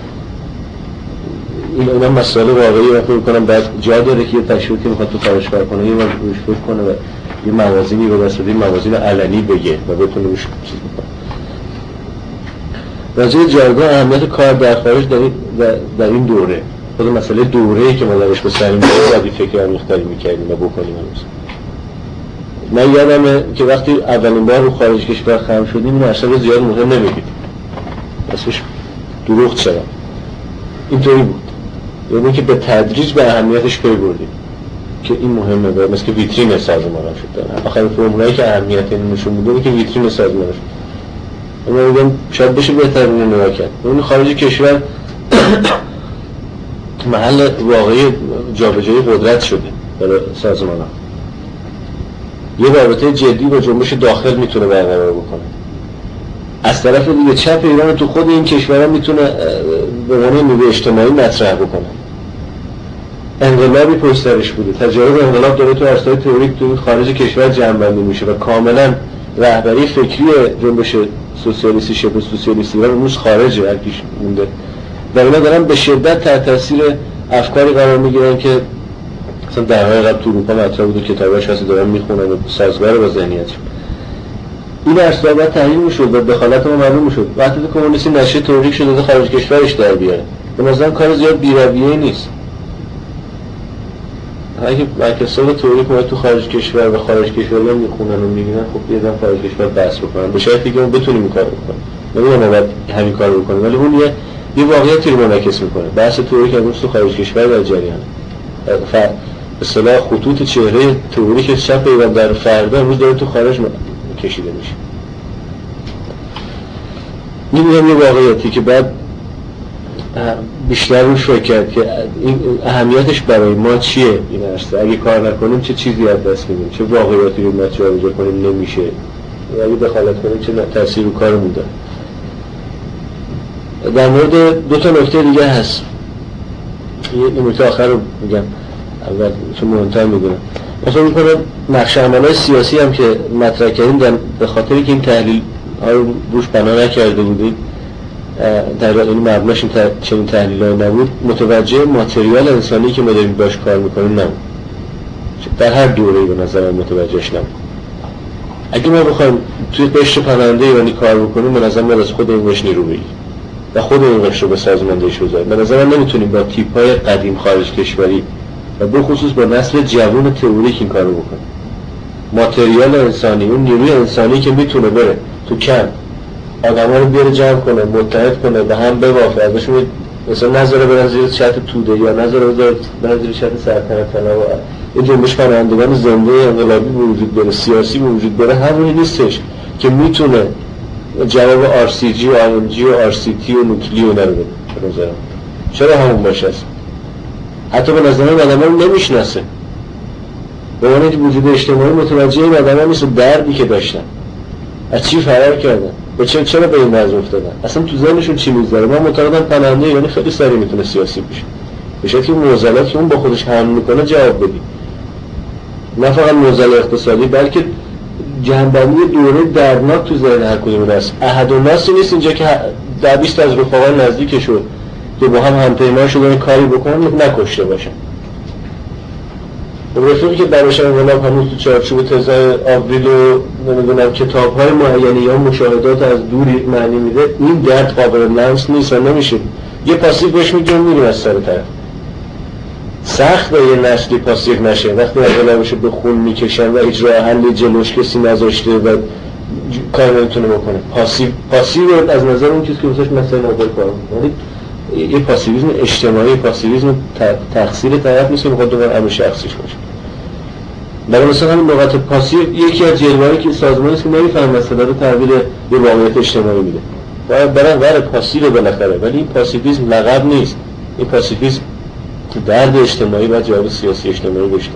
این اونم مسئله واقعی رو فکر می‌کنم بعد جا داره که یه تشریحی میخواد تو کارش کار کنه، یه وقت روش فکر کنه و یه موازینی رو دست بده، موازین علنی بگه و بتونه روش چیز بکنه. راجع جایگاه اهمیت کار در خارج در این, در این دوره، خود مسئله دوره‌ای که ما درش به سر می‌بریم باید فکر عمیق‌تری می‌کردیم و بکنیم. من یادمه که وقتی اولین بار رو خارج کشور خرم شدیم این اشتباه زیاد مهم نمی‌دید، اسمش دروغ شدن اینطوری بود، یعنی که به تدریج به اهمیتش پی بردیم که این مهمه، به مثل که ویترین سازمان شد. آخرین فرمولایی که اهمیت این نشون میده که ویترین سازمان شد. من میگم شاید بشه بهتر اینو نگاه کرد. اون خارج کشور محل واقعی جابجایی قدرت شده برای سازمان‌ها. یه رابطه جدی با جنبش داخل میتونه برقرار بکنه. از طرف دیگه چپ ایران تو خود این کشورها میتونه به عنوان نیروی اجتماعی مطرح بکنه. انقلابی پشت سرش بوده، تجارب انقلاب داره تو عرصه‌های تئوریک تو خارج کشور جمع‌بندی میشه و کاملا رهبری فکری جنبش سوسیالیستی شبه سوسیالیستی و امروز خارجه، هر کیش مونده و اینا دارن به شدت تحت تاثیر افکاری قرار میگیرن که مثلا دهه‌های قبل تو اروپا مطرح بوده، کتاباش هست دارن میخونن و سازگار با ذهنیتشون. این ارسطو باید تحلیل میشد و دخالت ما معلوم میشد. وقتی کمونیستی نشه تئوریک شده خارج کشورش در بیاره. به نظرم کار زیاد بی‌رویه‌ای نیست. اگه مکتب تئوریک ما تو خارج کشور و خارج کشوری هم میخونن و میبینن، خب یه دفعه خارج کشور بحث بکنن. به شرطی که اون بتونیم این کارو بکنیم. نمیگم ما باید همین کارو بکنیم، ولی اون یه یه واقعیتی رو منعکس میکنه. بحث تئوریک امروز تو خارج کشور در جریانه. به اصطلاح خطوط چهره تئوریک چپ ایران در فردا امروز داره تو خارج کشیده میشه. این یه واقعیتی که بعد بیشتر روش فکر کرد که این اهمیتش برای ما چیه این عرصه. اگه کار نکنیم چه چیزی از دست میدیم، چه واقعیتی رو جابجا کنیم نمیشه، اگه دخالت کنیم چه تأثیر رو کارمون داره. در مورد دو تا نکته دیگه هست. این نکته آخر رو میگم، اول چون مهمتر میدونم. مثلا میکنم نقش عملای سیاسی هم که مطرح کردیم به خاطری که این تحلیل ها رو روش بنا نکرده بودیم، در این مبناش این چنین تحلیل‌هایی نبود، متوجه ماتریال انسانی که ما داریم باش کار میکنیم نبود. در هر دوره‌ای به نظر من متوجهش نبود. اگه ما بخوایم توی قشر پناهنده ایرانی کار بکنیم، به نظر من از خود این قشر نیرو بگیریم و خود این قشر رو به سازماندهیش بذاریم. به نظر من نمیتونیم با تیپ‌های قدیم خارج کشوری و به خصوص با نسل جوان تئوریک این کارو بکنیم. ماتریال انسانی، اون نیروی انسانی که میتونه بره تو کمپ آدم‌ها رو بیاره جمع کنه، متحد کنه، به هم بوافه، ازشون مثلا نذاره برن زیر شرط توده یا نذاره برن زیر شرط سرطنت طلب. این جنبش پناهندگان زنده انقلابی به وجود بره، سیاسی به وجود بره، همونی نیستش که میتونه جواب آر سی جی و آر ام جی و آر سی تی و نوکلی و نره بده. به نظرم چرا همون باشه است؟ حتی به نظر من آدم‌ها رو نمیشناسه. به معنی که وجود اجتماعی متوجه این آدم‌ها نیست و دردی که داشتن از چی فرار کردن، به چه چرا به این وضع افتادن، اصلا تو ذهنشون چی می‌گذره. من معتقدم پناهنده ایرانی خیلی سریع میتونه سیاسی بشه، به شکلی معضلاتی که اون با خودش حمل میکنه جواب بدی، نه فقط معضل اقتصادی بلکه جنبندی دوره دردناک تو ذهن هر کدوم است. احد و ناسی نیست اینجا که در بیست از رفقا نزدیک شد که با هم همپیمان شدن کاری بکنن نکشته باشن. رفیقی که درش انقلاب هنوز تو چارچوب تزای آوریل و نمیدونم کتاب‌های معینی یا مشاهدات از دوری معنی میده، این درد قابل لمس نیست و نمیشه یه پاسیو بهش میگم میریم از سر طرف. سخت به یه نسلی پاسیو نشه وقتی انقلابش به خون میکشن و هیچ راه حلی جلوش کسی نذاشته و کار نمیتونه بکنه. پاسیو پاسیو از نظر اون چیزی که واسش مثلا نوبل کار میکنه یه پاسیویسم اجتماعی، پاسیویسم تقصیر طرف نیست که بخواد دوباره امر شخصیش باشه. برای مثلا همین لغت پاسیو یکی از جلوه‌هایی که سازمانی است که نمی‌فهمه مثلا رو تحویل یه واقعیت اجتماعی میده. باید برای ور پاسیو بالاخره، ولی این پاسیویسم لقب نیست. این پاسیویسم درد اجتماعی و جواب سیاسی اجتماعی بشه.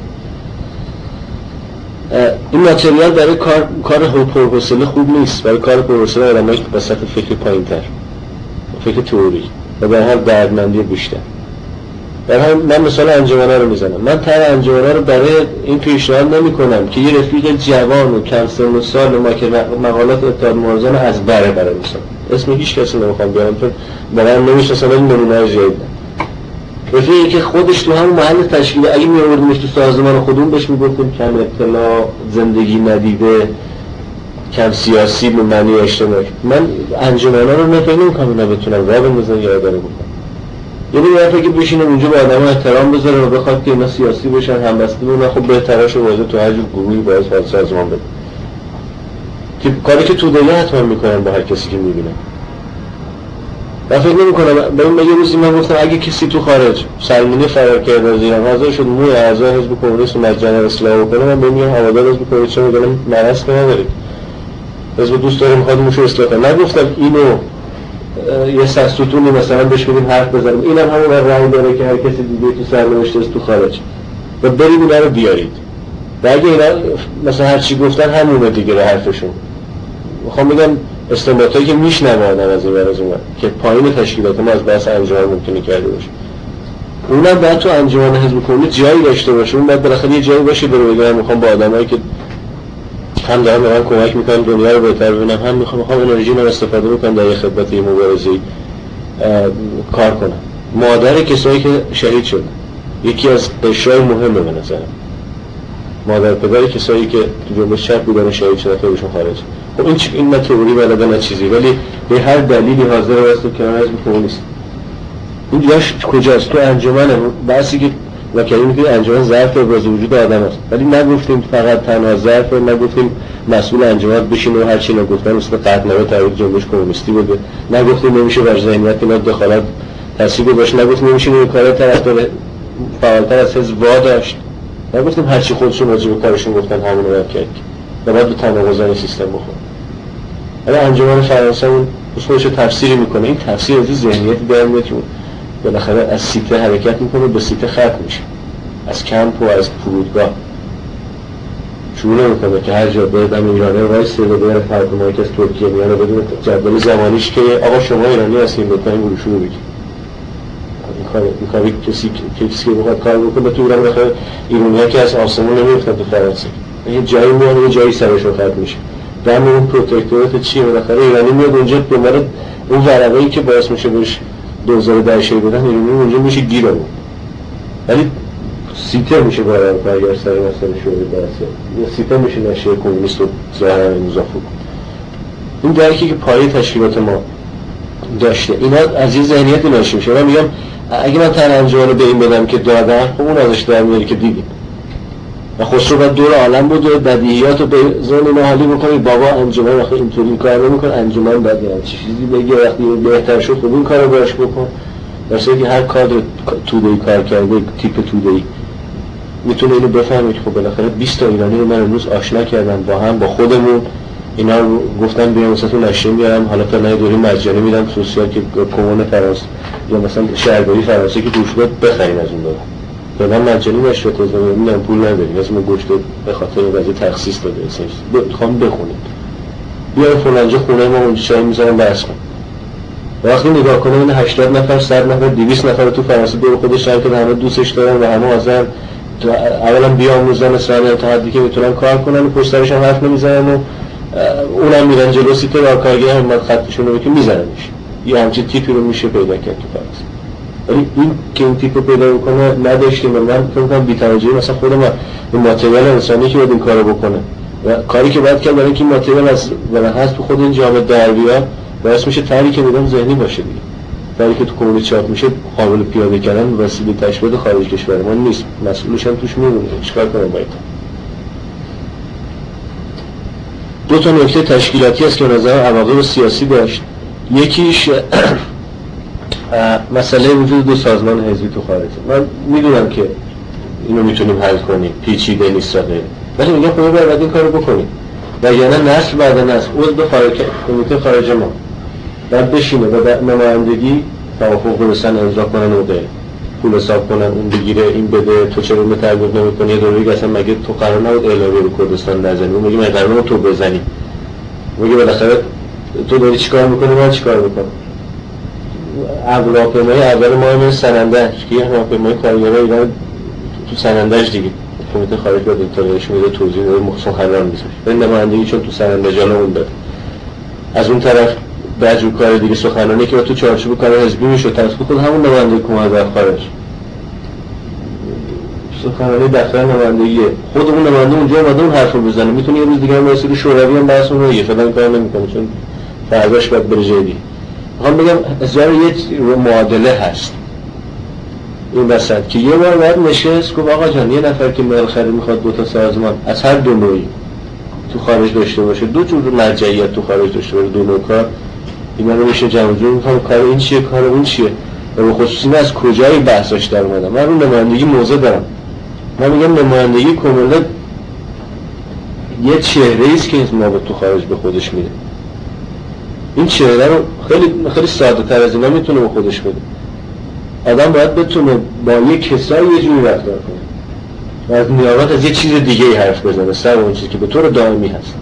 این ماتریال برای کار کار پروفسیونال خوب نیست، برای کار پروفسیونال آدمایی که به سطح فکر پایین‌تر، فکر تئوری و به هر دردمندی بیشتر. در هم من مثال انجمن‌ها رو میزنم. من تر انجمن‌ها رو برای این پیشنهاد نمی‌کنم که یه رفیق جوان و کم سن و سال ما که مقالات اتحاد معارضان از بره برای مثال اسم هیچ کسی نمیخوام بیارم چون برام نمی‌شناسم ولی نمونه جدید. رفیقی که خودش تو همون محل تشکیل اگه می‌آوردیمش تو سازمان خودمون بهش میگفتیم کم اطلاع، زندگی ندیده، کم سیاسی به معنی اجتماعی. من انجمنا رو نفکر نمی‌کنم اینا بتونن راه بندازن یا اداره بکنن. یعنی یه که بشینه اونجا به آدم‌ها احترام بذاره و بخواد که اینا سیاسی بشن، همبسته بمونن، خب بهترش واضح تو هر جور گروهی باعث حال سازمان بده. که کاری که تو دنیا حتما میکنن با هر کسی که میبینن. من فکر نمی‌کنم به این یه روزی من گفتم اگه کسی تو خارج سلمونی فرار کرده از ایران حاضر شد موی اعضای حزب کمونیست مجانی اصلاح بکنه، من بهم میگم هوادار حزب کمونیست چه میگم مرض که ندارید. حزب دوست داره میخواد موشو اصلاح کنه. نگفتم اینو یه سستوتونی مثلا بهش بدیم حرف بزنیم، اینم همون رأی داره که هر کسی دیگه تو سرنوشت است تو خارج و برید اینا رو بیارید. و اگه اینا مثلا هر چی گفتن همونه دیگه رو حرفشون. میخوام بگم استنباطایی که میشنوه آدم از این ور از اون ور که پایین تشکیلات ما از بحث انجمن ممکنه کرده باشه، اونم باید تو انجمن حزب کمونیست جایی داشته باشه. اون باید بالاخره یه جایی باشه برای بگم میخوام با آدمایی که هم دارن به من کمک میکنن دنیا رو بهتر ببینم، هم میخوام میخوام انرژی رو استفاده بکنم در یه خدمت یه مبارزه‌ای کار کنم. مادر کسایی که شهید شدن یکی از قشرهای مهمه به نظرم. مادر پدر کسایی که تو جنبش چپ بودن شهید شدن خودشون خارج. خب این این نه تئوری بلده نه چیزی، ولی به هر دلیلی حاضر است که کنار حزب کمونیست. این جاش کجاست؟ تو انجمنه. بحثی که و کلمه‌ای که انجمن ظرف ابراز وجود آدم است، ولی نگفتیم فقط تنها ظرف، نگفتیم مسئول انجمن بشینه و هر چی نگفتن مثل قطعنامه تحریک جنبش کمونیستی بوده، نگفتیم نمیشه بر ذهنیت اینا دخالت تاثیر باشه، نگفتیم نمیشه این کارا طرفدار فعالتر از حزب وا داشت، نگفتیم هر چی خودشون راجع به کارشون گفتن همون رو کرد و بعد به تناقضای سیستم بخوره. حالا انجمن فرانسه اون خودش تفسیری میکنه، این تفسیر از ذهنیتی در میاد که بالاخره از سیته حرکت میکنه به سیته ختم میشه، از کمپ و از فرودگاه شروع نمیکنه که هر جا بردم ایرانه وایسته و بره فرقمایی که از ترکیه میانه بدون جدول زمانیش که آقا شما ایرانی هستین بکنیم برو شروع بگیم. این کار این کاری کسی کسی که بخواد کار بکنه تو ایران بخواد ایرانی‌ها که از آسمون نمیفتن تو فرانسه، یه جایی میانه یه جایی سرشون ختم میشه. دم اون پروتکتورات چیه بالاخره ایرانی میاد اونجا به مورد اون ورقه‌ای که باعث میشه بهش دو هزار و ده شی بدن ایرانی اونجا میشه گیرمون، ولی سیته میشه برای برگر سر مسئله شوری برسه یا سیته میشه نشه کمونیست و ظاهرا اضافه کن. این درکی که پایه تشکیلات ما داشته اینا از این ذهنیت ناشی میشه. من میگم اگه من تن انجمن رو به این بدم که دادم، خب اون ازش در میاری که دیدیم و خسرو باید دور عالم بود و بدیهیات رو به ذهن ما حالی بکنید بابا انجمن وقتی اینطوری کار نمی‌کنه، انجمن باید یعنی چیزی بگه وقتی بهتر شد خب این کارو باش بکن. درسته که هر کادر توده‌ای کار کرده تیپ توده‌ای میتونه اینو بفهمه که خب بالاخره بیست تا ایرانی رو من امروز آشنا کردم با هم با خودمون، اینا رو گفتم بیام واسهتون نشون میارم، حالا فعلا دوری مجانی میدم سوسیال که کمون فرانسه یا مثلا شهرداری فرانسه که دوش بود بخریم از اون داره فعلا مجانی نشد تا میدونم پول نداریم اسم گوشت به خاطر وضع تخصیص داده اساس بخوام بخونید بیا فلانجا خونه ما اونجا چای میذارم بس کن. وقتی نگاه کنه این هشتاد نفر صد نفر دویست نفر تو فرانسه دور خودش شهر که همه دوستش دارن و همه حاضرن اولا بیاموزن اسرائیل تا حدی که بتونن کار کنن و پشت سرش هم حرف نمیزنن و اونم میرن جلو سیت راهکارگی هم خطشون رو که میزننش. یه همچین تیپی رو میشه پیدا کرد تو فرانسه، ولی این که این تیپ رو پیدا بکنه نداشتیم. من فکر می‌کنم بی‌توجهی مثلا خود ما این ماتریال انسانی که باید این کارو بکنه و کاری که باید کرد برای اینکه این ماتریال از ولن هست تو خود این جامعه در بیاد باعث میشه تری که میگم ذهنی باشه دیگه. تری که تو کمونیست چاپ میشه قابل پیاده کردن وسیله تشبیه خارج کشور ما نیست، مسئولش هم توش میمونه. چیکار کنم باید؟ دو تا نکته تشکیلاتی است که به نظر عواقب سیاسی داشت. یکیش مسئله وجود دو سازمان حزبی تو خارج. من میدونم که اینو میتونیم حل کنیم، پیچیده نیست غیره، ولی میگم خب باید این کارو بکنیم وگرنه نسل بعد نسل عضو به خارج کمیته خارج ما بعد بشینه و نمایندگی توافق برسن امضا کنن و غیره، پول حساب کنن اون بگیره این بده، تو چرا اینو تربیت نمی‌کنی؟ یه دوره اصلا مگه تو قرار نبود اعلامیه رو کردستان نزنی؟ اون میگه من قرار نبود تو بزنی. میگه بالاخره تو داری چیکار می‌کنی من چیکار می‌کنم؟ هواپیمای اول ما همین سنندج که هواپیمای کارگرای ایران تو سنندج دیگه کمیته خارج بود اطلاعش میده توضیح داده سخنران میشه. این نمایندگی چون تو سنندج اون داد. از اون طرف بعضی کار دیگه سخنرانی که تو چارچوب کار حزبی میشد توسط خود همون نماینده کمک خارج سخنرانی دفتر نمایندگیه، خود اون نماینده اونجا اومده اون حرفو بزنه، میتونه یه روز دیگه هم رئیس شوروی هم بحث اون رو یه فعلا کار نمیکنه چون فرداش باید بره جای دیگه. میخوام بگم اصرار یه معادله هست این وسط که یه بار باید نشست گفت آقا جان یه نفر که مال خرید میخواد دو تا سازمان از هر دو نوعی تو خارج داشته باشه، دو جور مرجعیت تو خارج داشته باشه، دو نوع کار، اینا رو میشه جمع جور میکنم کار این چیه کار اون چیه و به خصوصی من از کجای بحثاش در اومدم. من رو نمایندگی موضع دارم، من میگم نمایندگی کاملا یه چهره‌ای است که ما تو خارج به خودش میده. این چهره رو خیلی خیلی ساده تر از اینا میتونه به خودش بده. آدم باید بتونه با یه کسایی یه جوری رفتار کنه و از نیابت از یه چیز دیگه ای حرف بزنه سر اون چیزی که به طور دائمی هست.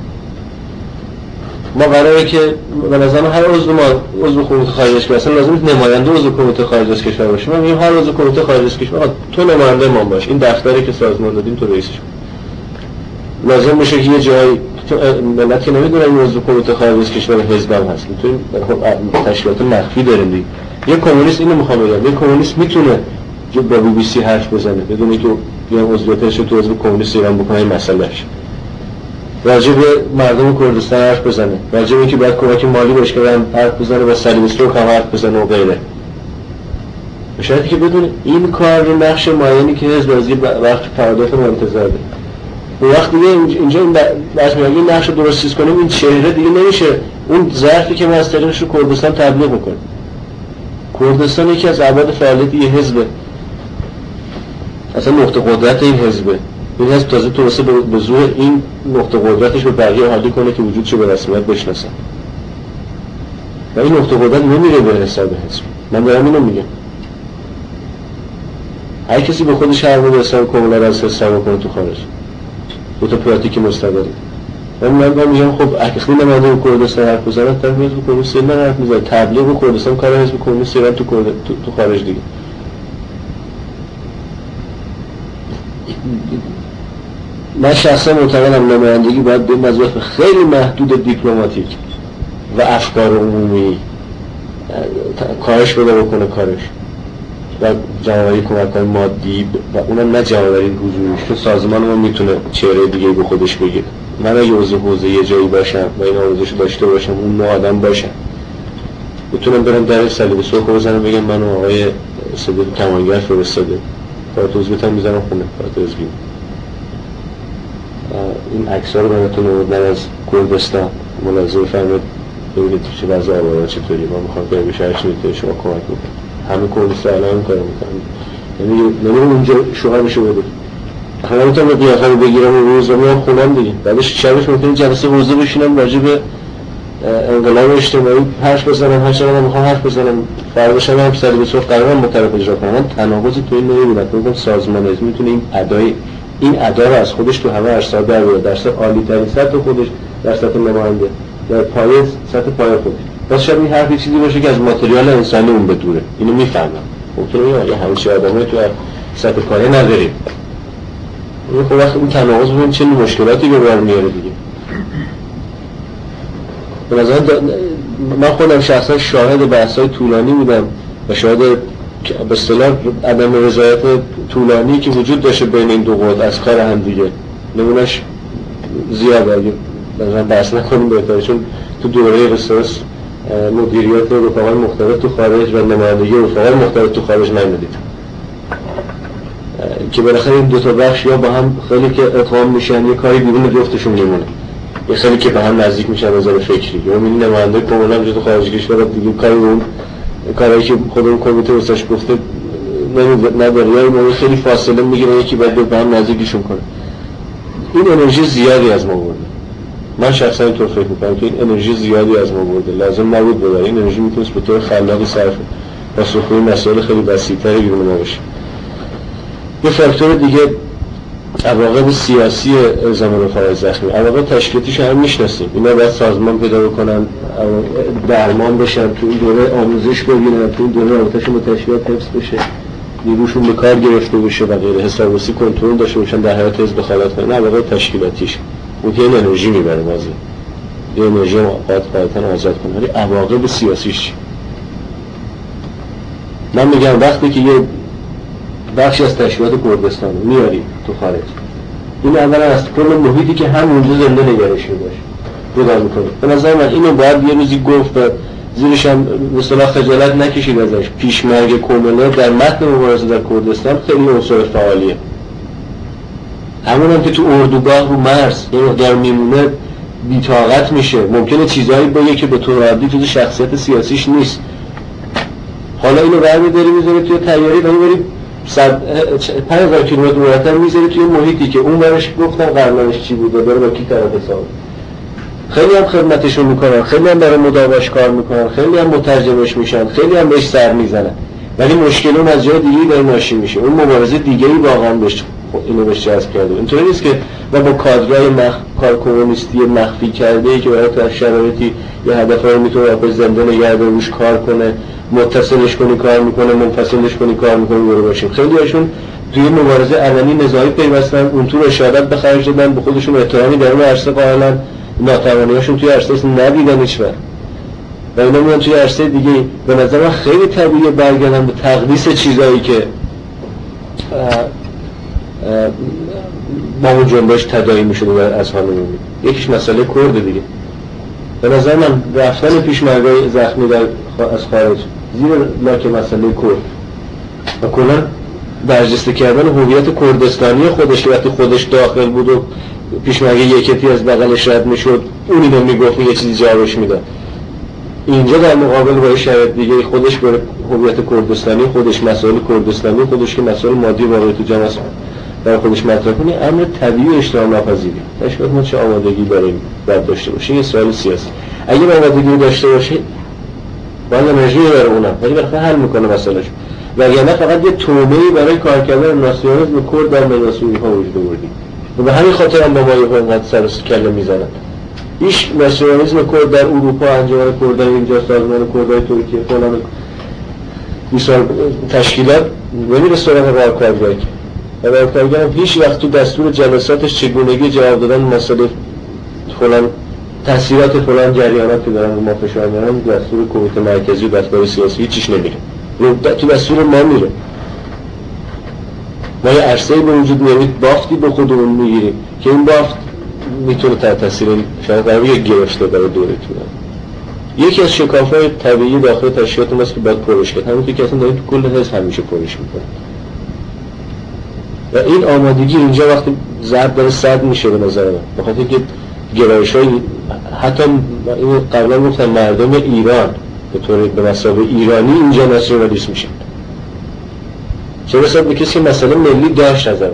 ما قراره که به نظر هر عضو ما عضو کمیته خارج از کشور لازم نماینده عضو کمیته خارج از کشور باشه. ما میگیم هر عضو کمیته خارج از کشور تو نماینده ما باش، این دفتری که سازمان دادیم تو رئیسش. لازم میشه که یه جایی ملت که نمیدونن این عضو کمیته خارج از کشور حزب هم هست، میتونیم تشکیلات مخفی داریم دیگه. یه کمونیست اینو میخوام بگم، یه کمونیست میتونه جو با بی بی سی حرف بزنه بدون که یه عضویتش رو تو حزب کمونیست ایران بکنه این مسئلهش. راجع به مردم کردستان حرف بزنه، راجع به اینکه باید کمک مالی بهش کنن حرف بزنه و صلیب استروک هم حرف بزنه و غیره. به شرطی که بدون این کار رو نقش معینی که حزب از یه وقت پرداخت منتظر داره. و وقتی اینجا این بحث میگه این نقش رو درست چیز کنیم، این چهره دیگه نمیشه اون ظرفی که ما از طریقش رو کردستان تبلیغ میکنیم. کردستان یکی از ابعاد فعالیت یه حزبه، اصلا نقطه قدرت این حزبه. این حزب تازه توسعه به زور این نقطه قدرتش به بقیه حالی کنه که وجودشو به رسمیت بشناسن و این نقطه قدرت نمیره به حساب حزب. من دارم اینو میگم، هر کسی به خودش هر موقع حساب کاملا از حساب کنه تو خارج دو تا پراتیک مستقلی. من من میگم خب اگه نماینده کردستان حرف بزنه طرف حزب کمونیست ایران حرف میزنه، تبلیغ کردستان کار حزب کمونیست ایران تو تو, تو خارج دیگه. من شخصا معتقدم نمایندگی باید به وظایف خیلی محدود دیپلماتیک و افکار عمومی کارش بده بکنه کارش و جمع‌آوری کمک‌های مادی و اونم نه جمع‌آوری حضوریش که سازمان ما میتونه چهره دیگه به خودش بگیره. من اگه عضو حوزه یه جایی باشم و این آموزش داشته باشم اون نوع آدم باشم میتونم برم در صلیب سرخ بزنم بگم من آقای صدیق کمانگر فرستاده کارت عضویتم میزنم خونه کارت عضوی. این عکس‌ها رو براتون آوردن از کردستان، ملاحظه فرمایید ببینید چه وضع آبادان چطوری. ما میخوام که بشه هر چی میتونه شما کمک بکنید. همه کردستان الان کار میکنن، یعنی نمیدونم اونجا شوهرشو بده همه میتونم به قیافه رو بگیرم و روز رو میام خونم دیگه، بعدش شبش ممکنه جلسه حوزه بشینم راجع به انقلاب اجتماعی حرف بزنم، هر چقدر میخوام حرف بزنم، فردا شب هم صلیب سرخ قرارم مطرف اجرا کنم. من تناقضی تو این نمیبینم. میگم سازمان حزب میتونه این ادای این ادا رو از خودش تو همه اجزا در بیاره، در سطح عالی ترین سطح خودش، در سطح نماینده، در پایه سطح پایه خودش. بس شاید این حرفی چیزی باشه که از ماتریال انسانی اون بدوره، اینو میفهمم. ممکنه یه همیشه آدمای تو سطح پایه نداریم. اون خب وقتی این تناقض ببین چه مشکلاتی به بر میاره دیگه. به نظر من خودم شخصا شاهد بحث‌های طولانی بودم و شاهد به اصطلاح عدم رضایت طولانی که وجود داشته بین این دو قطب از کار هم دیگه. نمونهش زیاده، اگه مثلا بحث نکنیم بهتره، چون تو دوره قصاص مدیریت رفقای مختلف تو خارج و نمایندگی رفقای مختلف تو خارج نمیدید که بالاخره این دو تا بخش یا با هم خیلی که ادغام میشن یه کاری بیرون جفتشون میمونه، یه خیلی که به هم نزدیک میشن از نظر فکری. یا میبینی نماینده کاملا وجود خارج کشور دیگه کاری اون کاری که خودمون کمیته واسش گفته نداره، یا این خیلی فاصله میگیره یکی باید به هم نزدیکشون کنه. این انرژی زیادی از ما برده. من شخصا اینطور فکر میکنم که این انرژی زیادی از ما برده، لازم نبود ببره. این انرژی میتونست به طور خلاقی صرف پاسخگوی مسائل خیلی وسیع‌تری بیرون ما بشه. یه فاکتور دیگه عواقب سیاسی الزام رفاه زخمی، عواقب تشکیلاتیش هم میشناسیم. اینا باید سازمان پیدا بکنن، درمان بشن، تو این دوره آموزش بگیرن، تو این دوره رابطه‌شون با تشکیلات حفظ بشه، نیروشون به کار گرفته بشه و غیره، حسابرسی کنترل داشته باشن، در حیات حزب دخالت کنن. عواقب تشکیلاتیش اون که انرژی میبره بازی، یه انرژی قاطعاً آزاد کنه. ولی عواقب سیاسیش من میگم وقتی که یه بخشی از تشکیلات کردستان میاری تو خارج. این اولا از کل محیطی که همونجا زنده نگرش باشه جدا میکنه. به نظر من اینو باید یه روزی گفت و زیرش هم به اصطلاح خجالت نکشید ازش. پیشمرگ کومله در متن مبارزه در کردستان خیلی عنصر فعالیه. همون هم که تو اردوگاه رو مرز یه مقدار میمونه بی‌طاقت میشه، ممکنه چیزایی بگه که به طور عادی تو شخصیت سیاسیش نیست. حالا اینو برمی‌داری میذاری توی تیاری و میبری پنج هزار کیلومتر دورتر میذاری توی محیطی که اون برش گفتن قرارش چی بوده، داره با کی طرف حساب. خیلی هم خدمتشون میکنن، خیلی هم برای مداواش کار میکنن، خیلی هم مترجمش میشن، خیلی هم بهش سر میزنن، ولی مشکل اون از جای دیگه‌ای داره ناشی میشه. اون مبارزه دیگه‌ای واقعا بهش اینو بهش جذب کرده. اینطوری نیست که ما با کادرای مخ... کار کمونیستی مخفی کرده که برای در شرایطی یه هدفی رو میتونه واقعا زنده نگه داره، روش کار کنه، متصلش کنی کار میکنه، منفصلش کنی کار میکنه برو باشیم. خیلی هاشون توی مبارزه علنی نزاعی پیوستن، اونطور اشارت به خرج دادن، به خودشون احترامی درون عرصه قائلن، ناتوانی‌هاشون توی عرصه ندیدن هیچ‌وقت و اینا میان توی عرصه دیگه. به نظر من خیلی طبیعیه برگردن به تقدیس چیزایی که با اون جنبش تداعی میشده و از حال نمی‌بینیم. یکیش مسئله کرد دیگه. به نظر من رفتن پیشمرگای زخمی در از خارج زیر لاک مسئله کرد و کلا برجسته کردن هویت کردستانی خودش که وقتی خودش داخل بود و پیشمرگه یکتی از بغلش رد میشد اون اینو میگفت یه چیزی جوابش میداد. اینجا در مقابل با شرایط دیگه خودش به هویت کردستانی خودش، مسائل کردستانی خودش که مسائل مادی واقعی تو جامعه برای خودش مطرح کنه، امر طبیعی و اشتباه ناپذیری. تشکیلات ما چه آمادگی برای بعد داشته باشه؟ یه سوال سیاسی. اگه آمادگی داشته باشه باید انرژی داره اونم، ولی بالاخره حل میکنه مسئله‌اش. وگرنه فقط یه تومه‌ای برای کار کردن ناسیونالیسم کرد در مدرسه اروپا وجود آوردیم. و به همین خاطر هم با ما یه انقدر سر و کله میزنن. هیچ ناسیونالیسم کرد در اروپا، انجمن کردای اینجا، سازمان کردای ترکیه، فلان بیشتر تشکیلات نمیره سراغ راهکارگری. و راهکارگر هم هیچ وقت تو دستور جلساتش چگونگی جواب دادن مسئله فلان تاثیرات فلان جریانات که دارن ما فشار میارن دستور کمیته مرکزی و دستگاه سیاسی هیچیش نمیره. تو دستور ما میره. ما یه عرصه‌ای به وجود میارید، بافتی به خودمون میگیریم که این بافت میتونه تحت تاثیر شاید قرار یک گرفته برای دورتون. یکی از شکاف‌های طبیعی داخل تشکیلات ماست که باید پرش کرد، همین که اصلا دارید تو کل حزب همیشه پرش میکنه. و این آمادگی اینجا وقتی ضرب داره صد میشه به نظر من، بخاطر اینکه گرایش‌های حتی این قبلا گفتم مردم ایران به طور به مثابه ایرانی اینجا ناسیونالیست میشن. چه رسد به کسی که مسئله ملی داشت نظر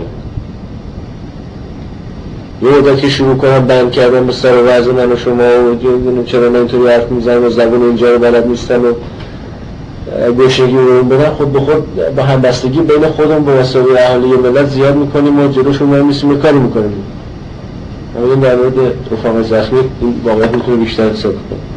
یه مدت که شروع کنم بند کردن به سر و وضع من و شما و چرا من اینطوری حرف میزنم و زبان اینجا رو بلد نیستن و گوشگی رو اون بدن، خود به خود با همبستگی بین خودم با مسئله اهالی ملت زیاد میکنیم و جلوشون ما میسیم کاری میکنیم. اما این در مورد رفاق زخمی این واقعیت میتونه بیشتر صدق کنه.